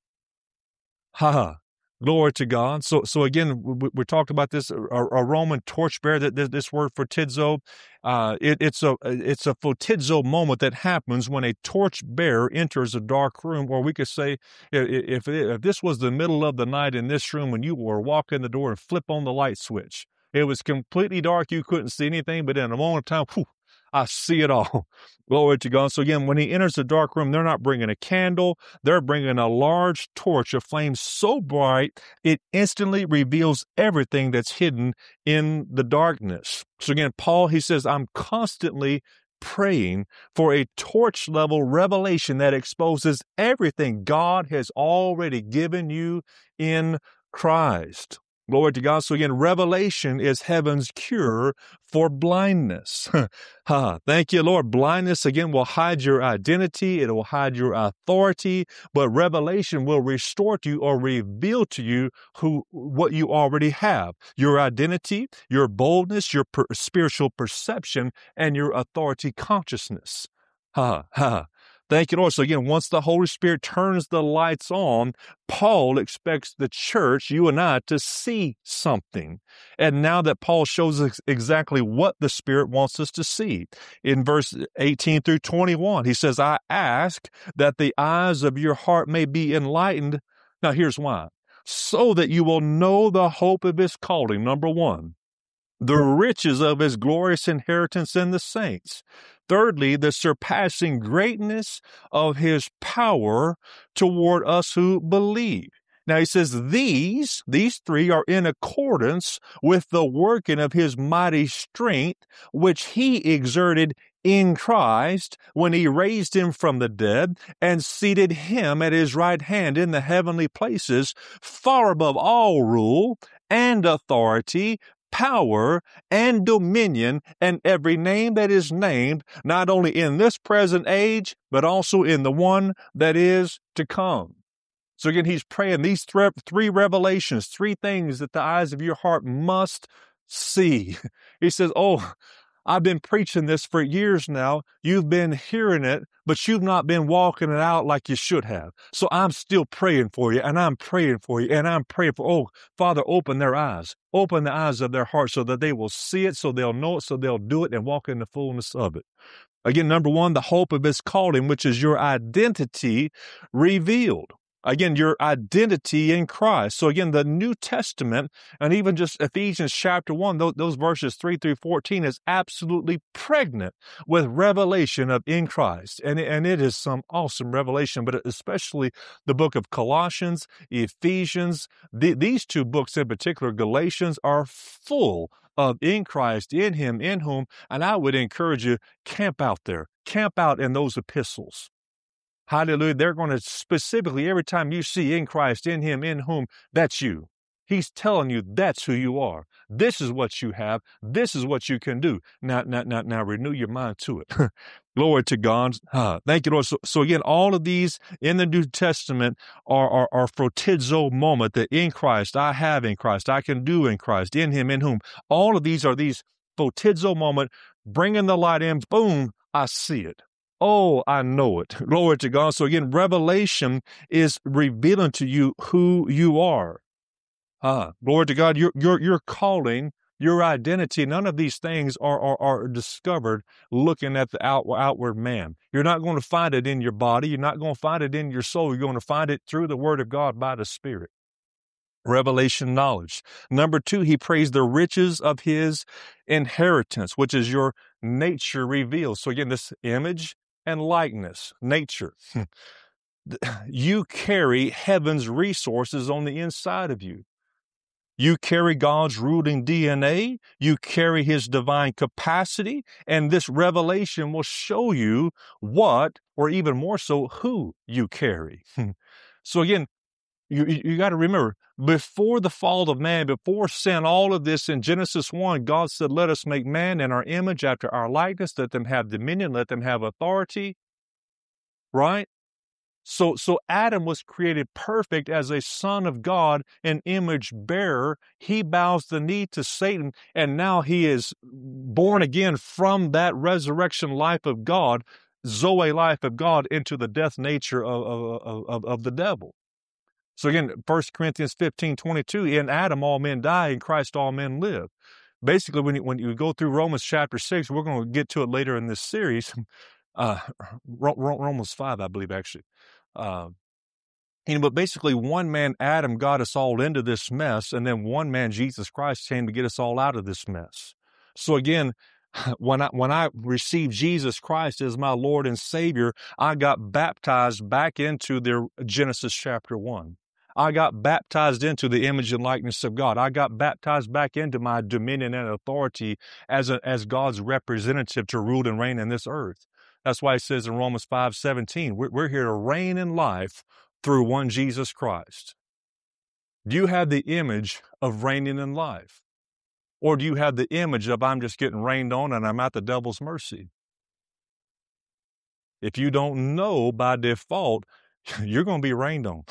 Ha ha. Glory to God. So, so again, we, we talked about this, a, a Roman torchbearer, that this, this word photizo, uh, it, it's a, it's a photizo moment that happens when a torchbearer enters a dark room, or we could say, if, if this was the middle of the night in this room when you were walk in the door and flip on the light switch, it was completely dark. You couldn't see anything, but in a moment of time, whew, I see it all. Glory to God. So again, when he enters the dark room, they're not bringing a candle. They're bringing a large torch, a flame so bright, it instantly reveals everything that's hidden in the darkness. So again, Paul, he says, I'm constantly praying for a torch level revelation that exposes everything God has already given you in Christ. Glory to God. So again, revelation is heaven's cure for blindness. ha, thank you, Lord. Blindness, again, will hide your identity. It will hide your authority. But revelation will restore to you or reveal to you who what you already have. Your identity, your boldness, your per- spiritual perception, and your authority consciousness. Ha, ha. Thank you, Lord. So again, once the Holy Spirit turns the lights on, Paul expects the church, you and I, to see something. And now that Paul shows us exactly what the Spirit wants us to see. In verse eighteen through twenty-one, he says, I ask that the eyes of your heart may be enlightened. Now here's why. So that you will know the hope of his calling, number one. The riches of his glorious inheritance in the saints. Thirdly, the surpassing greatness of his power toward us who believe. Now he says these, these three are in accordance with the working of his mighty strength, which he exerted in Christ when he raised him from the dead and seated him at his right hand in the heavenly places, far above all rule and authority, power and dominion, and every name that is named, not only in this present age, but also in the one that is to come. So again, he's praying these th- three revelations, three things that the eyes of your heart must see. He says, oh, I've been preaching this for years now. You've been hearing it, but you've not been walking it out like you should have. So I'm still praying for you, and I'm praying for you, and I'm praying for, oh, Father, open their eyes. Open the eyes of their heart so that they will see it, so they'll know it, so they'll do it and walk in the fullness of it. Again, number one, the hope of his calling, which is your identity revealed. Again, your identity in Christ. So again, the New Testament, and even just Ephesians chapter one, those, those verses three through fourteen is absolutely pregnant with revelation of in Christ. And, and it is some awesome revelation, but especially the book of Colossians, Ephesians, the, these two books in particular, Galatians, are full of in Christ, in him, in whom, and I would encourage you, camp out there, camp out in those epistles. Hallelujah. They're going to specifically, every time you see in Christ, in him, in whom, that's you. He's telling you that's who you are. This is what you have. This is what you can do. Now, now, now, now renew your mind to it. Glory to God. Uh, thank you, Lord. So, so again, all of these in the New Testament are, are, are photizo moment that in Christ, I have in Christ, I can do in Christ, in him, in whom. All of these are these photizo moment, bringing the light in, boom, I see it. Oh, I know it. Glory to God. So again, revelation is revealing to you who you are. Ah, glory to God. Your, your, your calling, your identity, none of these things are, are, are discovered looking at the out, outward man. You're not going to find it in your body. You're not going to find it in your soul. You're going to find it through the word of God by the Spirit. Revelation knowledge. Number two, he prays the riches of his inheritance, which is your nature revealed. So again, this image and likeness, nature. You carry heaven's resources on the inside of you. You carry God's ruling D N A. You carry his divine capacity. And this revelation will show you what, or even more so, who you carry. So again, you, you, you got to remember, before the fall of man, before sin, all of this in Genesis one, God said, let us make man in our image after our likeness, let them have dominion, let them have authority, right? So, so Adam was created perfect as a son of God, an image bearer. He bows the knee to Satan, and now he is born again from that resurrection life of God, Zoe life of God, into the death nature of, of, of, of the devil. So again, First Corinthians fifteen twenty-two, in Adam all men die, in Christ all men live. Basically, when you, when you go through Romans chapter six, we're going to get to it later in this series, uh, Romans five, I believe, actually. Uh, you know, but basically, one man, Adam, got us all into this mess, and then one man, Jesus Christ, came to get us all out of this mess. So again, when I when I received Jesus Christ as my Lord and Savior, I got baptized back into their Genesis chapter one. I got baptized into the image and likeness of God. I got baptized back into my dominion and authority as a, as God's representative to rule and reign in this earth. That's why it says in Romans five seventeen, we're, we're here to reign in life through one Jesus Christ. Do you have the image of reigning in life? Or do you have the image of I'm just getting rained on and I'm at the devil's mercy? If you don't know by default, you're going to be rained on.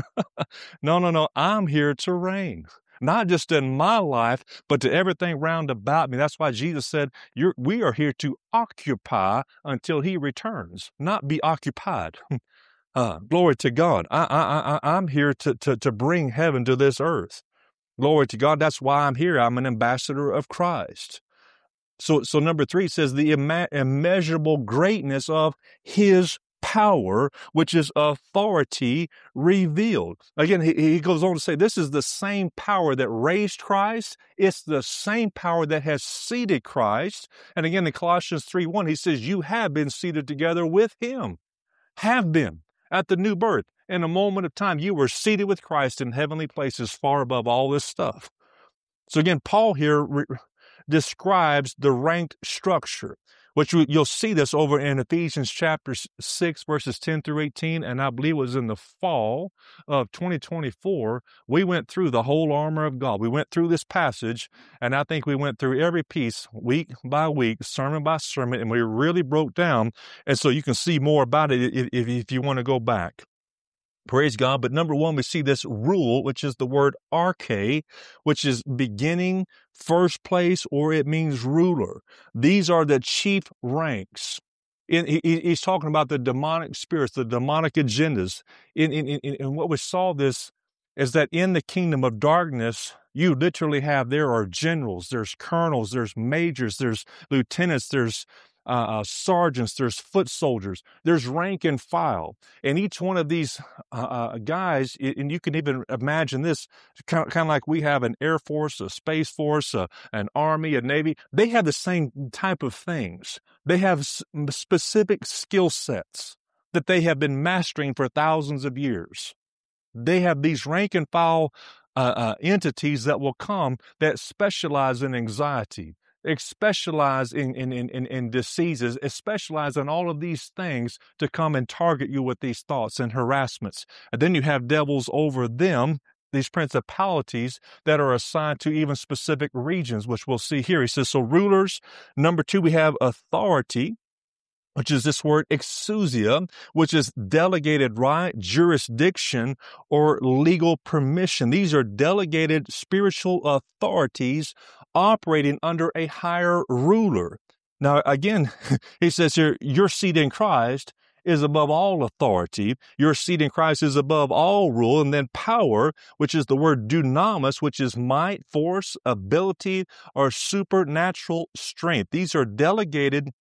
No, no, no. I'm here to reign. Not just in my life, but to everything round about me. That's why Jesus said, You're, we are here to occupy until he returns, not be occupied. uh, glory to God. I, I, I, I'm here to, to, to bring heaven to this earth. Glory to God. That's why I'm here. I'm an ambassador of Christ. So, so number three says the imma- immeasurable greatness of his power, which is authority revealed. Again, he, he goes on to say, this is the same power that raised Christ. It's the same power that has seated Christ. And again, in Colossians three one, he says, you have been seated together with him. Have been at the new birth. In a moment of time, you were seated with Christ in heavenly places far above all this stuff. So again, Paul here re- describes the ranked structure, which you, you'll see this over in Ephesians chapter six, verses ten through eighteen, and I believe it was in the fall of twenty twenty-four, we went through the whole armor of God. We went through this passage, and I think we went through every piece week by week, sermon by sermon, and we really broke down, and so you can see more about it if, if, if you want to go back. Praise God. But number one, we see this rule, which is the word arche, which is beginning, first place, or it means ruler. These are the chief ranks. In, he, he's talking about the demonic spirits, the demonic agendas. In, in, in, in what we saw this is that in the kingdom of darkness, you literally have, there are generals, there's colonels, there's majors, there's lieutenants, there's Uh, uh, sergeants, there's foot soldiers, there's rank and file. And each one of these uh, uh, guys, and you can even imagine this, kind of, kind of like we have an Air Force, a Space Force, a, an Army, a Navy. They have the same type of things. They have s- specific skill sets that they have been mastering for thousands of years. They have these rank and file uh, uh, entities that will come that specialize in anxiety, specialize in, in, in, in diseases, specialize in all of these things to come and target you with these thoughts and harassments. And then you have devils over them, these principalities that are assigned to even specific regions, which we'll see here. He says, so rulers. Number two, we have authority, which is this word exousia, which is delegated right, jurisdiction, or legal permission. These are delegated spiritual authorities operating under a higher ruler. Now, again, he says here, your seat in Christ is above all authority. Your seat in Christ is above all rule. And then power, which is the word dunamis, which is might, force, ability, or supernatural strength. These are delegated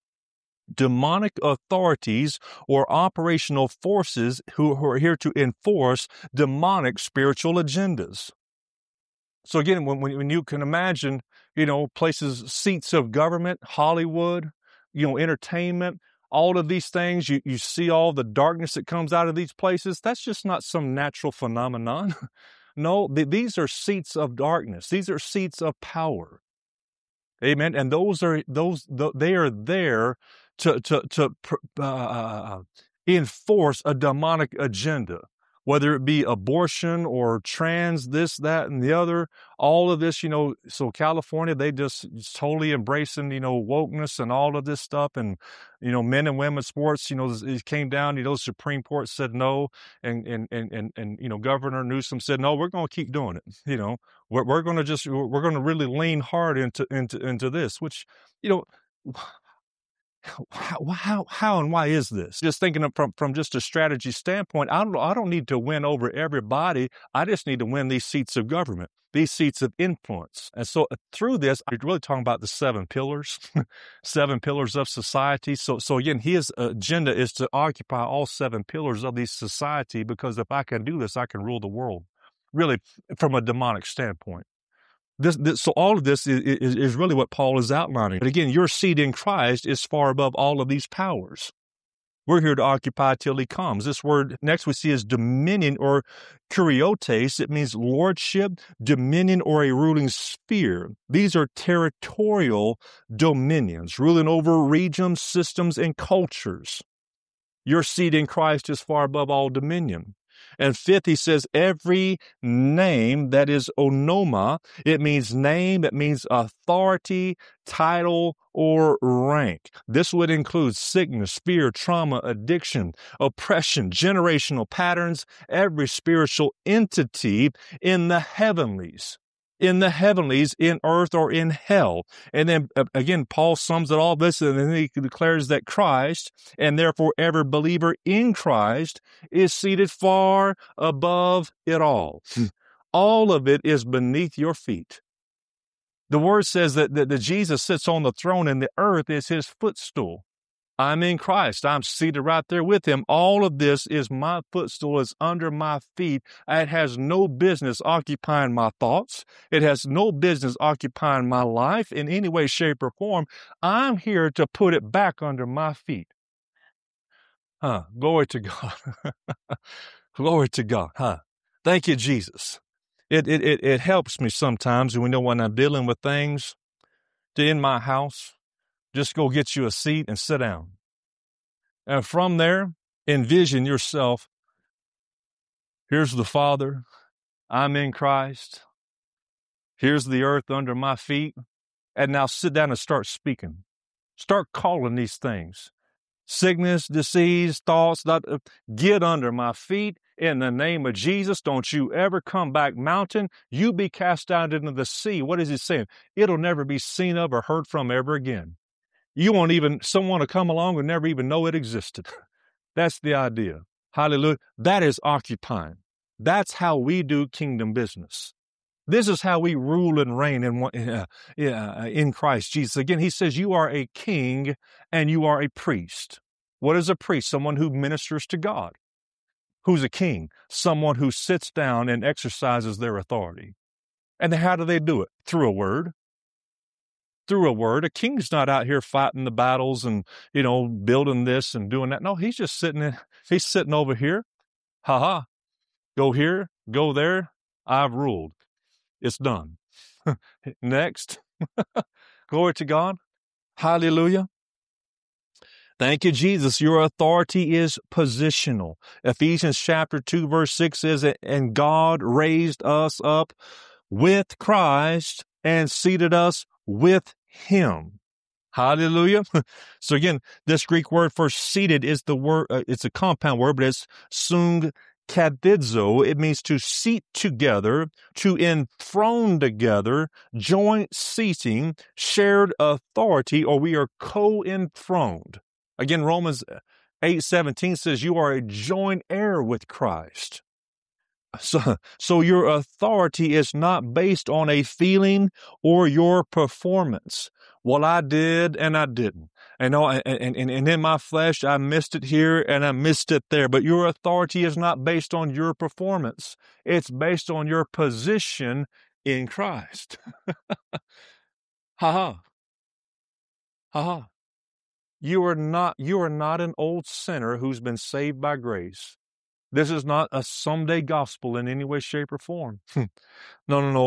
demonic authorities or operational forces who are here to enforce demonic spiritual agendas. So again, when, when you can imagine, you know, places, seats of government, Hollywood, you know, entertainment, all of these things, you, you see all the darkness that comes out of these places. That's just not some natural phenomenon. No, th- these are seats of darkness. These are seats of power. Amen. And those are, those, th- they are there to, to, to uh, enforce a demonic agenda. whether it be abortion or trans, this, that, and the other, all of this, you know, so California, they just totally embracing, you know, wokeness and all of this stuff. And, you know, men and women's sports, you know, it came down, you know, Supreme Court said no. And, and, and, and, and you know, Governor Newsom said, no, we're going to keep doing it. You know, we're, we're going to just, we're going to really lean hard into, into, into this, which, you know, How, how, how and why is this? Just thinking of from, from just a strategy standpoint, I don't, I don't need to win over everybody. I just need to win these seats of government, these seats of influence. And so through this, I'm really talking about the seven pillars, seven pillars of society. So, so again, his agenda is to occupy all seven pillars of this society, because if I can do this, I can rule the world, really from a demonic standpoint. This, this, so all of this is, is, is really what Paul is outlining. But again, your seat in Christ is far above all of these powers. We're here to occupy till he comes. This word next we see is dominion, or kuriotes. It means lordship, dominion, or a ruling sphere. These are territorial dominions, ruling over regions, systems, and cultures. Your seat in Christ is far above all dominion. And fifth, he says, every name that is onoma, it means name, it means authority, title, or rank. This would include sickness, fear, trauma, addiction, oppression, generational patterns, every spiritual entity in the heavenlies. In the heavenlies, in earth, or in hell. And then again, Paul sums it all this, and then he declares that Christ, and therefore every believer in Christ, is seated far above it all. All of it is beneath your feet. The word says that, that, that Jesus sits on the throne and the earth is his footstool. I'm in Christ. I'm seated right there with him. All of this is my footstool. It's under my feet. It has no business occupying my thoughts. It has no business occupying my life in any way, shape, or form. I'm here to put it back under my feet. Huh. Glory to God. Glory to God. Huh. Thank you, Jesus. It, it, it, it helps me sometimes, we know when I'm dealing with things, to in my house, just go get you a seat and sit down. And from there, envision yourself. Here's the Father. I'm in Christ. Here's the earth under my feet. And now sit down and start speaking. Start calling these things. Sickness, disease, thoughts, get under my feet in the name of Jesus. Don't you ever come back mountain. You be cast out into the sea. What is he saying? It'll never be seen of or heard from ever again. You won't even, someone will come along and never even know it existed. That's the idea. Hallelujah. That is occupying. That's how we do kingdom business. This is how we rule and reign in, uh, in Christ Jesus. Again, he says you are a king and you are a priest. What is a priest? Someone who ministers to God. Who's a king? Someone who sits down and exercises their authority. And how do they do it? Through a word. Through a word. A king's not out here fighting the battles and, you know, building this and doing that. No, he's just sitting in, he's sitting over here. Ha ha. Go here, go there. I've ruled. It's done. Next. Glory to God. Hallelujah. Thank you, Jesus. Your authority is positional. Ephesians chapter two, verse six says, and God raised us up with Christ and seated us with him. Hallelujah. So again, this Greek word for seated is the word, uh, it's a compound word, but it's sung kadidzo. It means to seat together, to enthrone together, joint seating, shared authority, or we are co-enthroned. Again, Romans eight seventeen says you are a joint heir with Christ. So, so your authority is not based on a feeling or your performance. Well, I did and I didn't. And, and, and, and in my flesh, I missed it here and I missed it there. But your authority is not based on your performance. It's based on your position in Christ. Ha ha. Ha ha. You are not, you are not an old sinner who's been saved by grace. This is not a someday gospel in any way, shape, or form. No, no, no.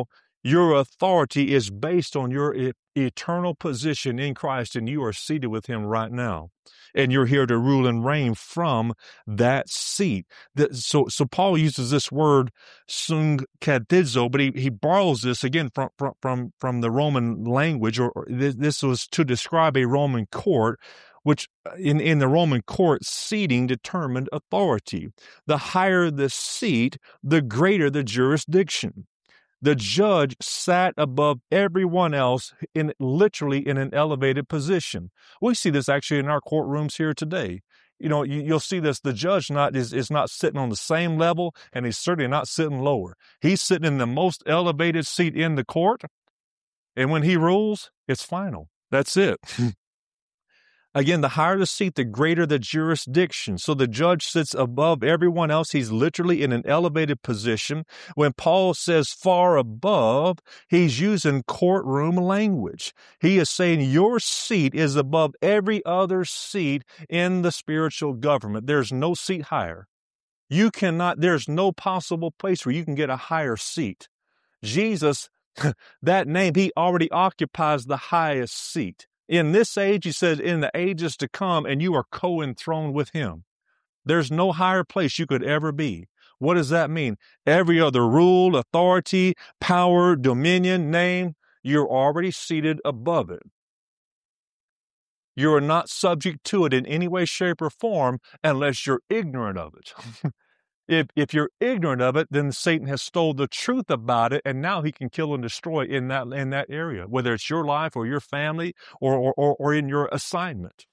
Your authority is based on your e- eternal position in Christ, and you are seated with him right now. And you're here to rule and reign from that seat. That, so, so Paul uses this word synkatizo, but he, he borrows this again from, from, from, from the Roman language, or, or this, this was to describe a Roman court, which in, in the Roman court, seating determined authority. The higher the seat, the greater the jurisdiction. The judge sat above everyone else in literally in an elevated position. We see this actually in our courtrooms here today. You know, you, you'll see this. The judge not is, is not sitting on the same level, and he's certainly not sitting lower. He's sitting in the most elevated seat in the court. And when he rules, it's final. That's it. Again, the higher the seat, the greater the jurisdiction. So the judge sits above everyone else. He's literally in an elevated position. When Paul says far above, he's using courtroom language. He is saying your seat is above every other seat in the spiritual government. There's no seat higher. You cannot, there's no possible place where you can get a higher seat. Jesus, that name, he already occupies the highest seat. In this age, he says, in the ages to come, and you are co-enthroned with him. There's no higher place you could ever be. What does that mean? Every other rule, authority, power, dominion, name, you're already seated above it. You are not subject to it in any way, shape, or form unless you're ignorant of it. If, if you're ignorant of it, then Satan has stole the truth about it, and now he can kill and destroy in that, in that area, whether it's your life or your family or, or, or, or in your assignment.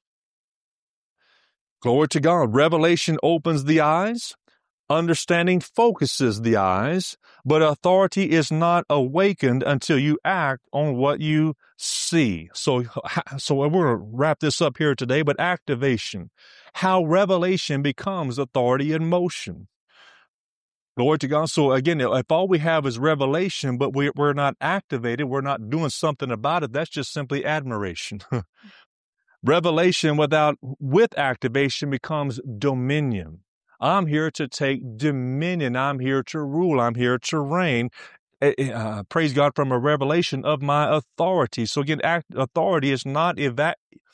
Glory to God. Revelation opens the eyes. Understanding focuses the eyes, but authority is not awakened until you act on what you see. So, so we're going to wrap this up here today, but activation. How revelation becomes authority in motion. Glory to God. So again, if all we have is revelation, but we, we're not activated, we're not doing something about it, that's just simply admiration. Revelation without, with activation becomes dominion. I'm here to take dominion. I'm here to rule. I'm here to reign. Uh, praise God, from a revelation of my authority. So again, act, authority is not eva-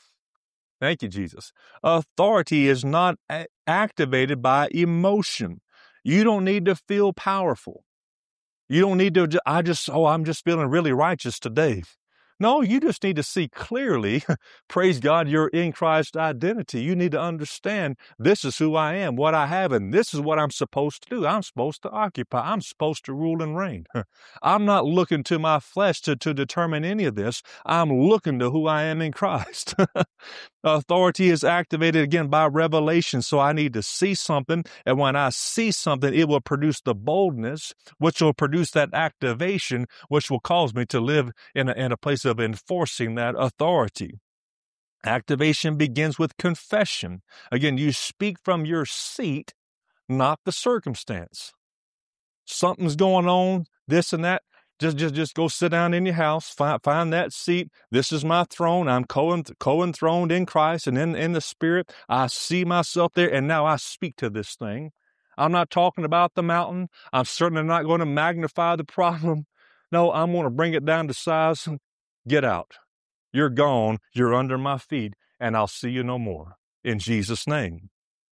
Thank you, Jesus. Authority is not a- activated by emotion. You don't need to feel powerful. You don't need to, I just, oh, I'm just feeling really righteous today. No, you just need to see clearly, praise God, you're in Christ's identity. You need to understand this is who I am, what I have, and this is what I'm supposed to do. I'm supposed to occupy. I'm supposed to rule and reign. I'm not looking to my flesh to, to determine any of this. I'm looking to who I am in Christ. Authority is activated again by revelation. So I need to see something. And when I see something, it will produce the boldness, which will produce that activation, which will cause me to live in a, in a place of enforcing that authority. Activation begins with confession. Again, you speak from your seat, not the circumstance. Something's going on, this and that. Just, just, just go sit down in your house, find, find that seat. This is my throne. I'm co-enthroned in Christ and in, in the Spirit. I see myself there, and now I speak to this thing. I'm not talking about the mountain. I'm certainly not going to magnify the problem. No, I'm going to bring it down to size. Get out. You're gone. You're under my feet, and I'll see you no more. In Jesus' name.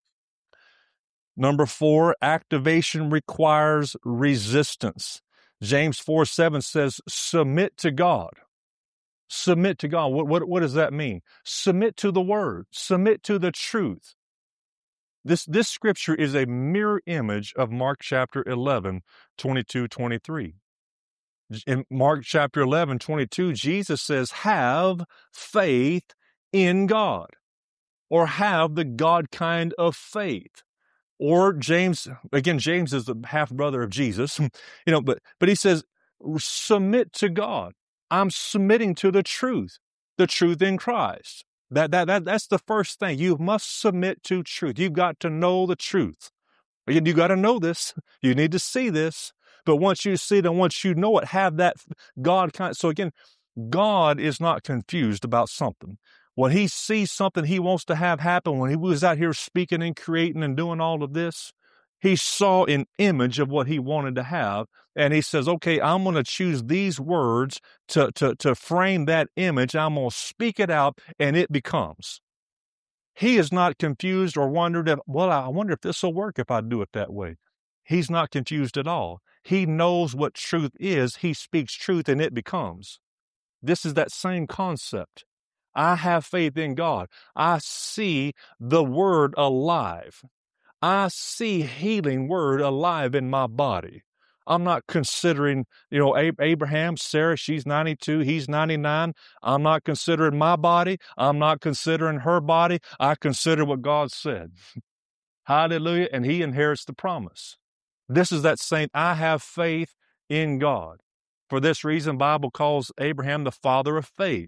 Number four, activation requires resistance. James four seven says, submit to God. Submit to God. What, what, what does that mean? Submit to the Word. Submit to the truth. This, this scripture is a mirror image of Mark chapter eleven, twenty-two, twenty-three. In Mark chapter eleven, twenty-two, Jesus says, have faith in God, or have the God kind of faith. Or James, again, James is the half-brother of Jesus, you know, but, but he says, submit to God. I'm submitting to the truth, the truth in Christ. That, that, that, that's the first thing. You must submit to truth. You've got to know the truth. You, you got to know this. You need to see this. But once you see it and once you know it, have that God kind. So again, God is not confused about something. When he sees something he wants to have happen, when he was out here speaking and creating and doing all of this, He saw an image of what he wanted to have. And he says, okay, I'm going to choose these words to, to, to frame that image. I'm going to speak it out, and it becomes. He is not confused or wondered if, well, I wonder if this will work if I do it that way. He's not confused at all. He knows what truth is. He speaks truth, and it becomes. This is that same concept. I have faith in God. I see the Word alive. I see healing Word alive in my body. I'm not considering, you know, Abraham, Sarah, she's ninety-two, he's ninety-nine. I'm not considering my body. I'm not considering her body. I consider what God said. Hallelujah. And he inherits the promise. This is that same, I have faith in God. For this reason, the Bible calls Abraham the father of faith.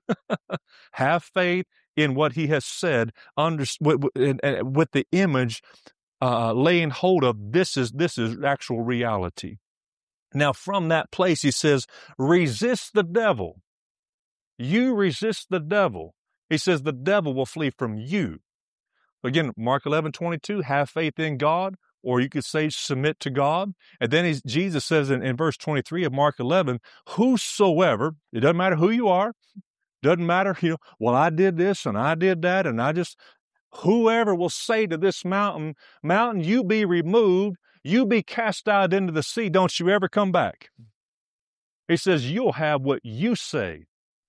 Have faith in what he has said, under, with, with the image uh, laying hold of, this is, this is actual reality. Now, from that place, he says, resist the devil. You resist the devil. He says the devil will flee from you. Again, Mark eleven twenty-two, have faith in God, or you could say submit to God. And then he's, Jesus says in, in verse twenty-three of Mark eleven, whosoever, it doesn't matter who you are, doesn't matter, you know, well, I did this and I did that, and I just, whoever will say to this mountain, mountain, you be removed, you be cast out into the sea, don't you ever come back. He says, you'll have what you say.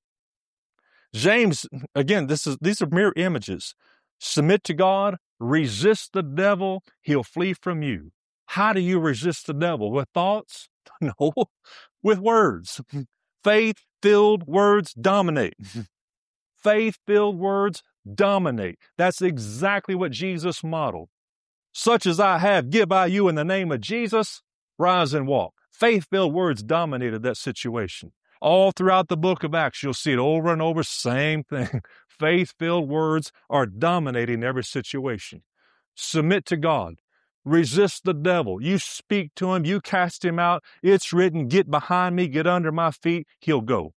James, again, this is these are mere images. Submit to God, resist the devil, he'll flee from you. How do you resist the devil? With thoughts? No, with words. Faith-filled words dominate. Faith-filled words dominate. That's exactly what Jesus modeled. Such as I have, give I you in the name of Jesus, rise and walk. Faith-filled words dominated that situation. All throughout the book of Acts, you'll see it over and over, same thing. Faith-filled words are dominating every situation. Submit to God. Resist the devil. You speak to him. You cast him out. It's written, get behind me, get under my feet. He'll go.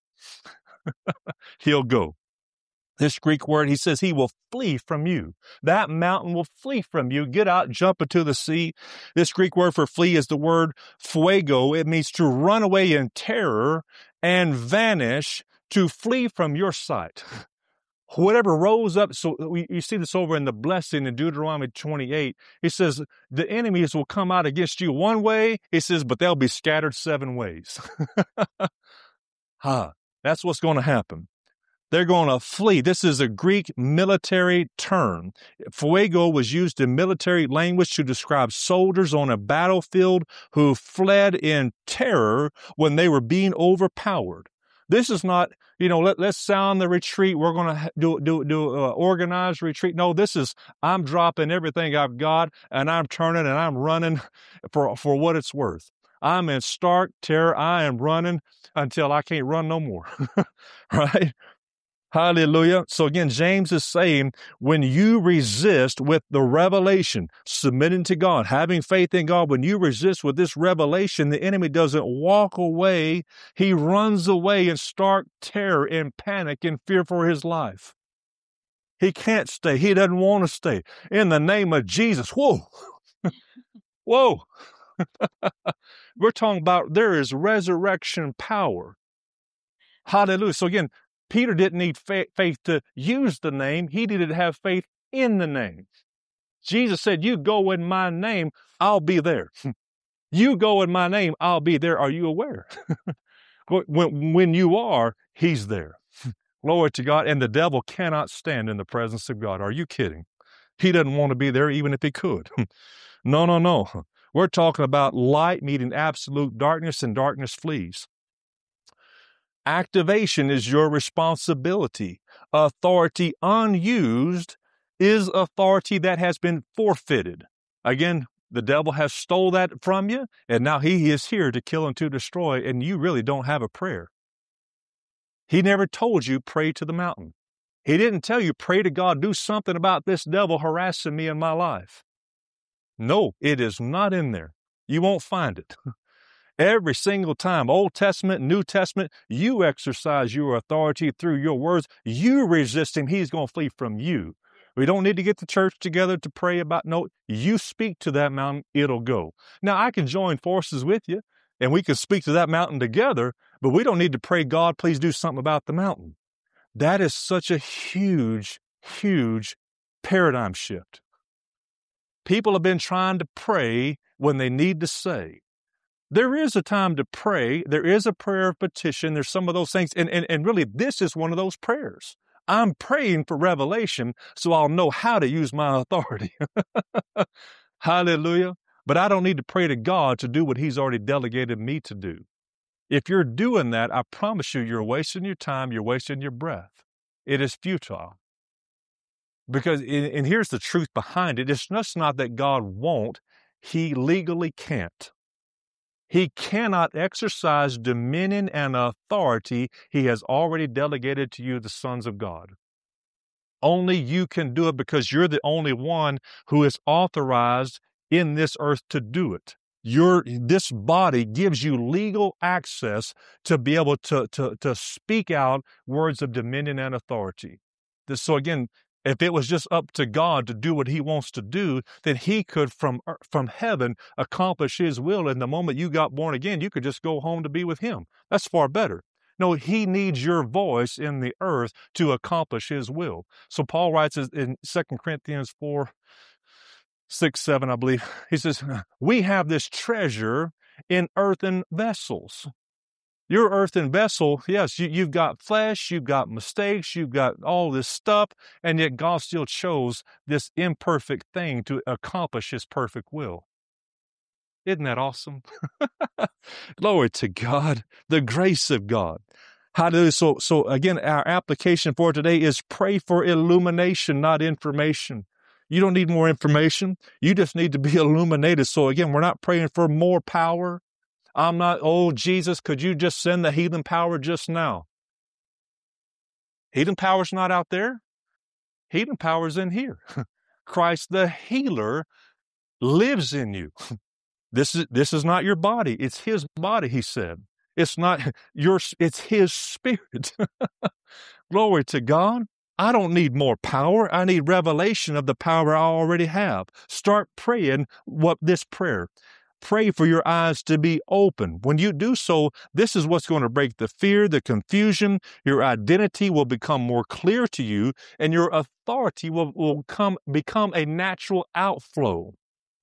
He'll go. This Greek word, he says, he will flee from you. That mountain will flee from you. Get out, jump into the sea. This Greek word for flee is the word fuego. It means to run away in terror and vanish, to flee from your sight. Whatever rose up, so we, you see this over in the blessing in Deuteronomy twenty-eight. He says, the enemies will come out against you one way. He says, but they'll be scattered seven ways. Huh. That's what's going to happen. They're going to flee. This is a Greek military term. Fuego was used in military language to describe soldiers on a battlefield who fled in terror when they were being overpowered. This is not, you know, let, let's sound the retreat. We're going to do, do, do uh, organized retreat. No, this is, I'm dropping everything I've got and I'm turning and I'm running for, for what it's worth. I'm in stark terror. I am running until I can't run no more. Right? Hallelujah. So again, James is saying, when you resist with the revelation, submitting to God, having faith in God, when you resist with this revelation, the enemy doesn't walk away. He runs away in stark terror, in panic, in fear for his life. He can't stay. He doesn't want to stay. In the name of Jesus. Whoa. Whoa. We're talking about there is resurrection power. Hallelujah. So again, Peter didn't need faith to use the name. He needed to have faith in the name. Jesus said, you go in my name, I'll be there. You go in my name, I'll be there. Are you aware? when, when you are, he's there. Glory to God. And the devil cannot stand in the presence of God. Are you kidding? He doesn't want to be there even if he could. No, no, no. We're talking about light meeting absolute darkness, and darkness flees. Activation is your responsibility. Authority unused is authority that has been forfeited. Again, the devil has stole that from you, and now he is here to kill and to destroy, and you really don't have a prayer. He never told you pray to the mountain. He didn't tell you pray to God, do something about this devil harassing me in my life. No, it is not in there. You won't find it. Every single time, Old Testament, New Testament, you exercise your authority through your words. You resist him, he's going to flee from you. We don't need to get the church together to pray about, no, you speak to that mountain, it'll go. Now, I can join forces with you, and we can speak to that mountain together, but we don't need to pray, God, please do something about the mountain. That is such a huge, huge paradigm shift. People have been trying to pray when they need to say. There is a time to pray. There is a prayer of petition. There's some of those things. And, and, and really, this is one of those prayers. I'm praying for revelation so I'll know how to use my authority. Hallelujah. But I don't need to pray to God to do what he's already delegated me to do. If you're doing that, I promise you, you're wasting your time. You're wasting your breath. It is futile. Because, and here's the truth behind it. It's just not that God won't. He legally can't. He cannot exercise dominion and authority he has already delegated to you, the sons of God. Only you can do it because you're the only one who is authorized in this earth to do it. Your, this body gives you legal access to be able to, to, to speak out words of dominion and authority. This, so again, if it was just up to God to do what he wants to do, then he could from, from heaven accomplish his will. And the moment you got born again, you could just go home to be with him. That's far better. No, he needs your voice in the earth to accomplish his will. So Paul writes in Second Corinthians four, six, seven, I believe, he says, we have this treasure in earthen vessels. Your earthen vessel, yes, you, you've got flesh, you've got mistakes, you've got all this stuff, and yet God still chose this imperfect thing to accomplish his perfect will. Isn't that awesome? Glory to God, the grace of God. Hallelujah. So, so again, our application for today is pray for illumination, not information. You don't need more information. You just need to be illuminated. So again, we're not praying for more power. I'm not, oh, Jesus, could you just send the healing power just now? Healing power's not out there. Healing power's in here. Christ the healer lives in you. This is, this is not your body. It's his body, he said. It's not yours. It's his spirit. Glory to God. I don't need more power. I need revelation of the power I already have. Start praying what this prayer. Pray for your eyes to be open. When you do so, this is what's going to break the fear, the confusion. Your identity will become more clear to you, and your authority will, will come, become a natural outflow.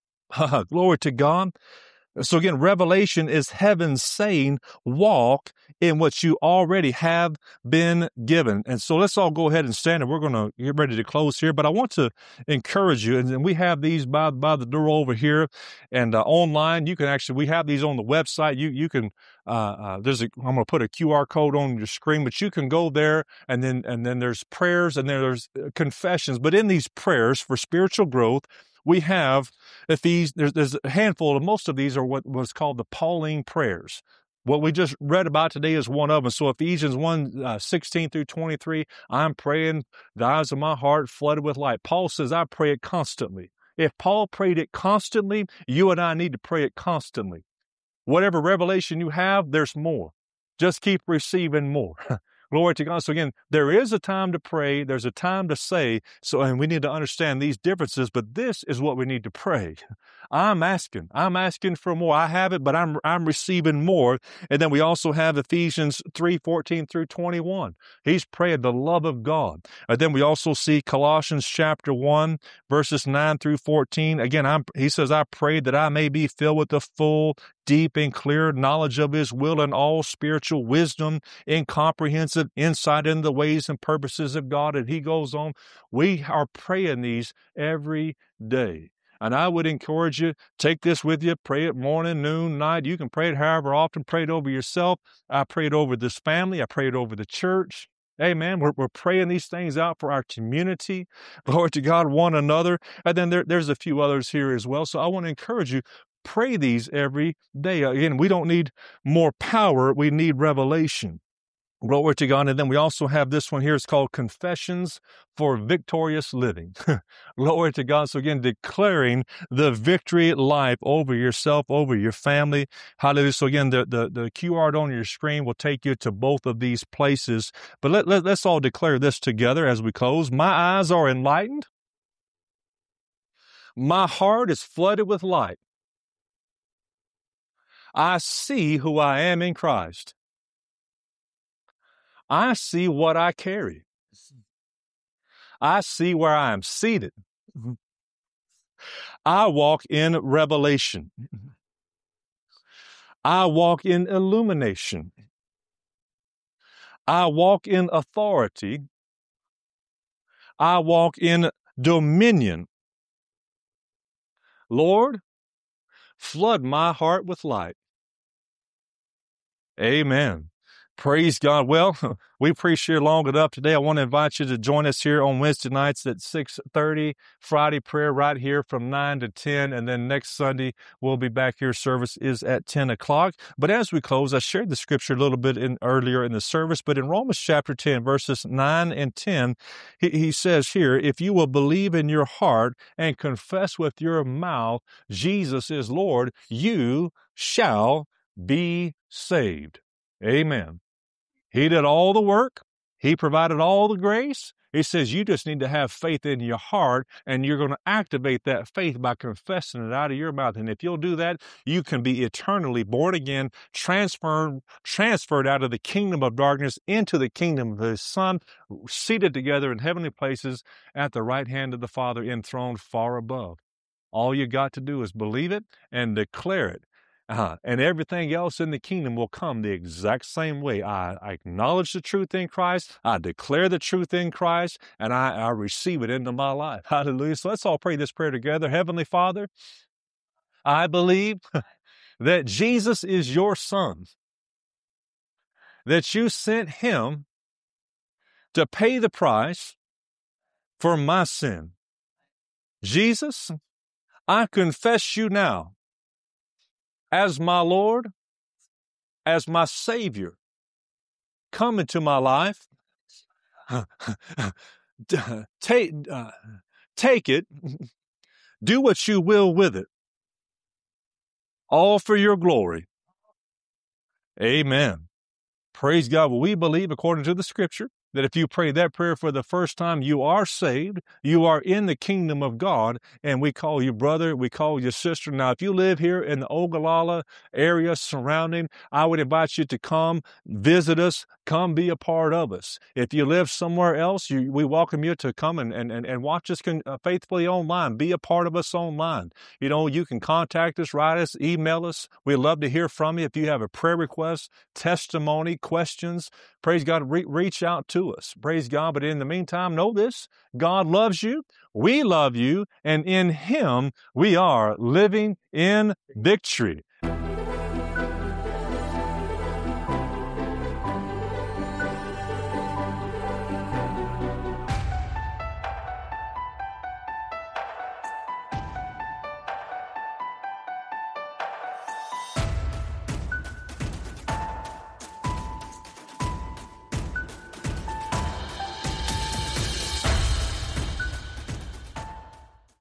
Glory to God. So again, revelation is heaven saying, walk in what you already have been given. And so let's all go ahead and stand, and we're going to get ready to close here. But I want to encourage you, and we have these by, by the door over here and uh, online. You can actually, we have these on the website. You you can, uh, uh, there's a, I'm going to put a Q R code on your screen, but you can go there, and then, and then there's prayers, and then there's confessions. But in these prayers for spiritual growth, we have Ephesians, there's, there's a handful of, most of these are what was called the Pauline prayers. What we just read about today is one of them. So Ephesians one, uh, sixteen through twenty-three, I'm praying the eyes of my heart flooded with light. Paul says, I pray it constantly. If Paul prayed it constantly, you and I need to pray it constantly. Whatever revelation you have, there's more. Just keep receiving more. Glory to God. So again, there is a time to pray. There's a time to say. So, and we need to understand these differences, but this is what we need to pray. I'm asking, I'm asking for more. I have it, but I'm, I'm receiving more. And then we also have Ephesians three, fourteen through twenty-one. He's praying the love of God. And then we also see Colossians chapter one, verses nine through fourteen. Again, I'm, he says, I pray that I may be filled with the full, deep and clear knowledge of his will and all spiritual wisdom and comprehensive insight into the ways and purposes of God. And he goes on. We are praying these every day. And I would encourage you, take this with you, pray it morning, noon, night. You can pray it however often, pray it over yourself. I prayed over this family. I prayed over the church. Amen. We're, we're praying these things out for our community. Glory to God, one another. And then there, there's a few others here as well. So I want to encourage you, pray these every day. Again, we don't need more power. We need revelation. Glory to God. And then we also have this one here. It's called Confessions for Victorious Living. Glory to God. So again, declaring the victory life over yourself, over your family. Hallelujah. So again, the, the, the Q R on your screen will take you to both of these places. But let, let, let's all declare this together as we close. My eyes are enlightened. My heart is flooded with light. I see who I am in Christ. I see what I carry. I see where I am seated. I walk in revelation. I walk in illumination. I walk in authority. I walk in dominion. Lord, flood my heart with light. Amen. Praise God. Well, we appreciate you long enough today. I want to invite you to join us here on Wednesday nights at six thirty, Friday prayer right here from nine to ten, and then next Sunday we'll be back here. Service is at ten o'clock. But as we close, I shared the scripture a little bit in earlier in the service, but in Romans chapter ten, verses nine and ten, he, he says here, if you will believe in your heart and confess with your mouth Jesus is Lord, you shall be saved. Amen. He did all the work. He provided all the grace. He says you just need to have faith in your heart, and you're going to activate that faith by confessing it out of your mouth. And if you'll do that, you can be eternally born again, transferred, transferred out of the kingdom of darkness into the kingdom of His Son, seated together in heavenly places at the right hand of the Father, enthroned far above. All you got to do is believe it and declare it. Uh, and everything else in the kingdom will come the exact same way. I, I acknowledge the truth in Christ. I declare the truth in Christ, and I, I receive it into my life. Hallelujah. So let's all pray this prayer together. Heavenly Father, I believe that Jesus is your Son, that you sent Him to pay the price for my sin. Jesus, I confess you now as my Lord, as my Savior. Come into my life. take, uh, take it. Do what you will with it. All for your glory. Amen. Praise God. Well, we believe, according to the scripture, that if you pray that prayer for the first time, you are saved, you are in the kingdom of God, and we call you brother, we call you sister. Now, if you live here in the Ogallala area surrounding, I would invite you to come visit us, come be a part of us. If you live somewhere else, you, we welcome you to come and, and, and watch us con, uh, faithfully online, be a part of us online. You know, you can contact us, write us, email us. We'd love to hear from you. If you have a prayer request, testimony, questions, praise God, re- reach out to us. Praise God. But in the meantime, know this, God loves you. We love you. And in Him, we are living in victory.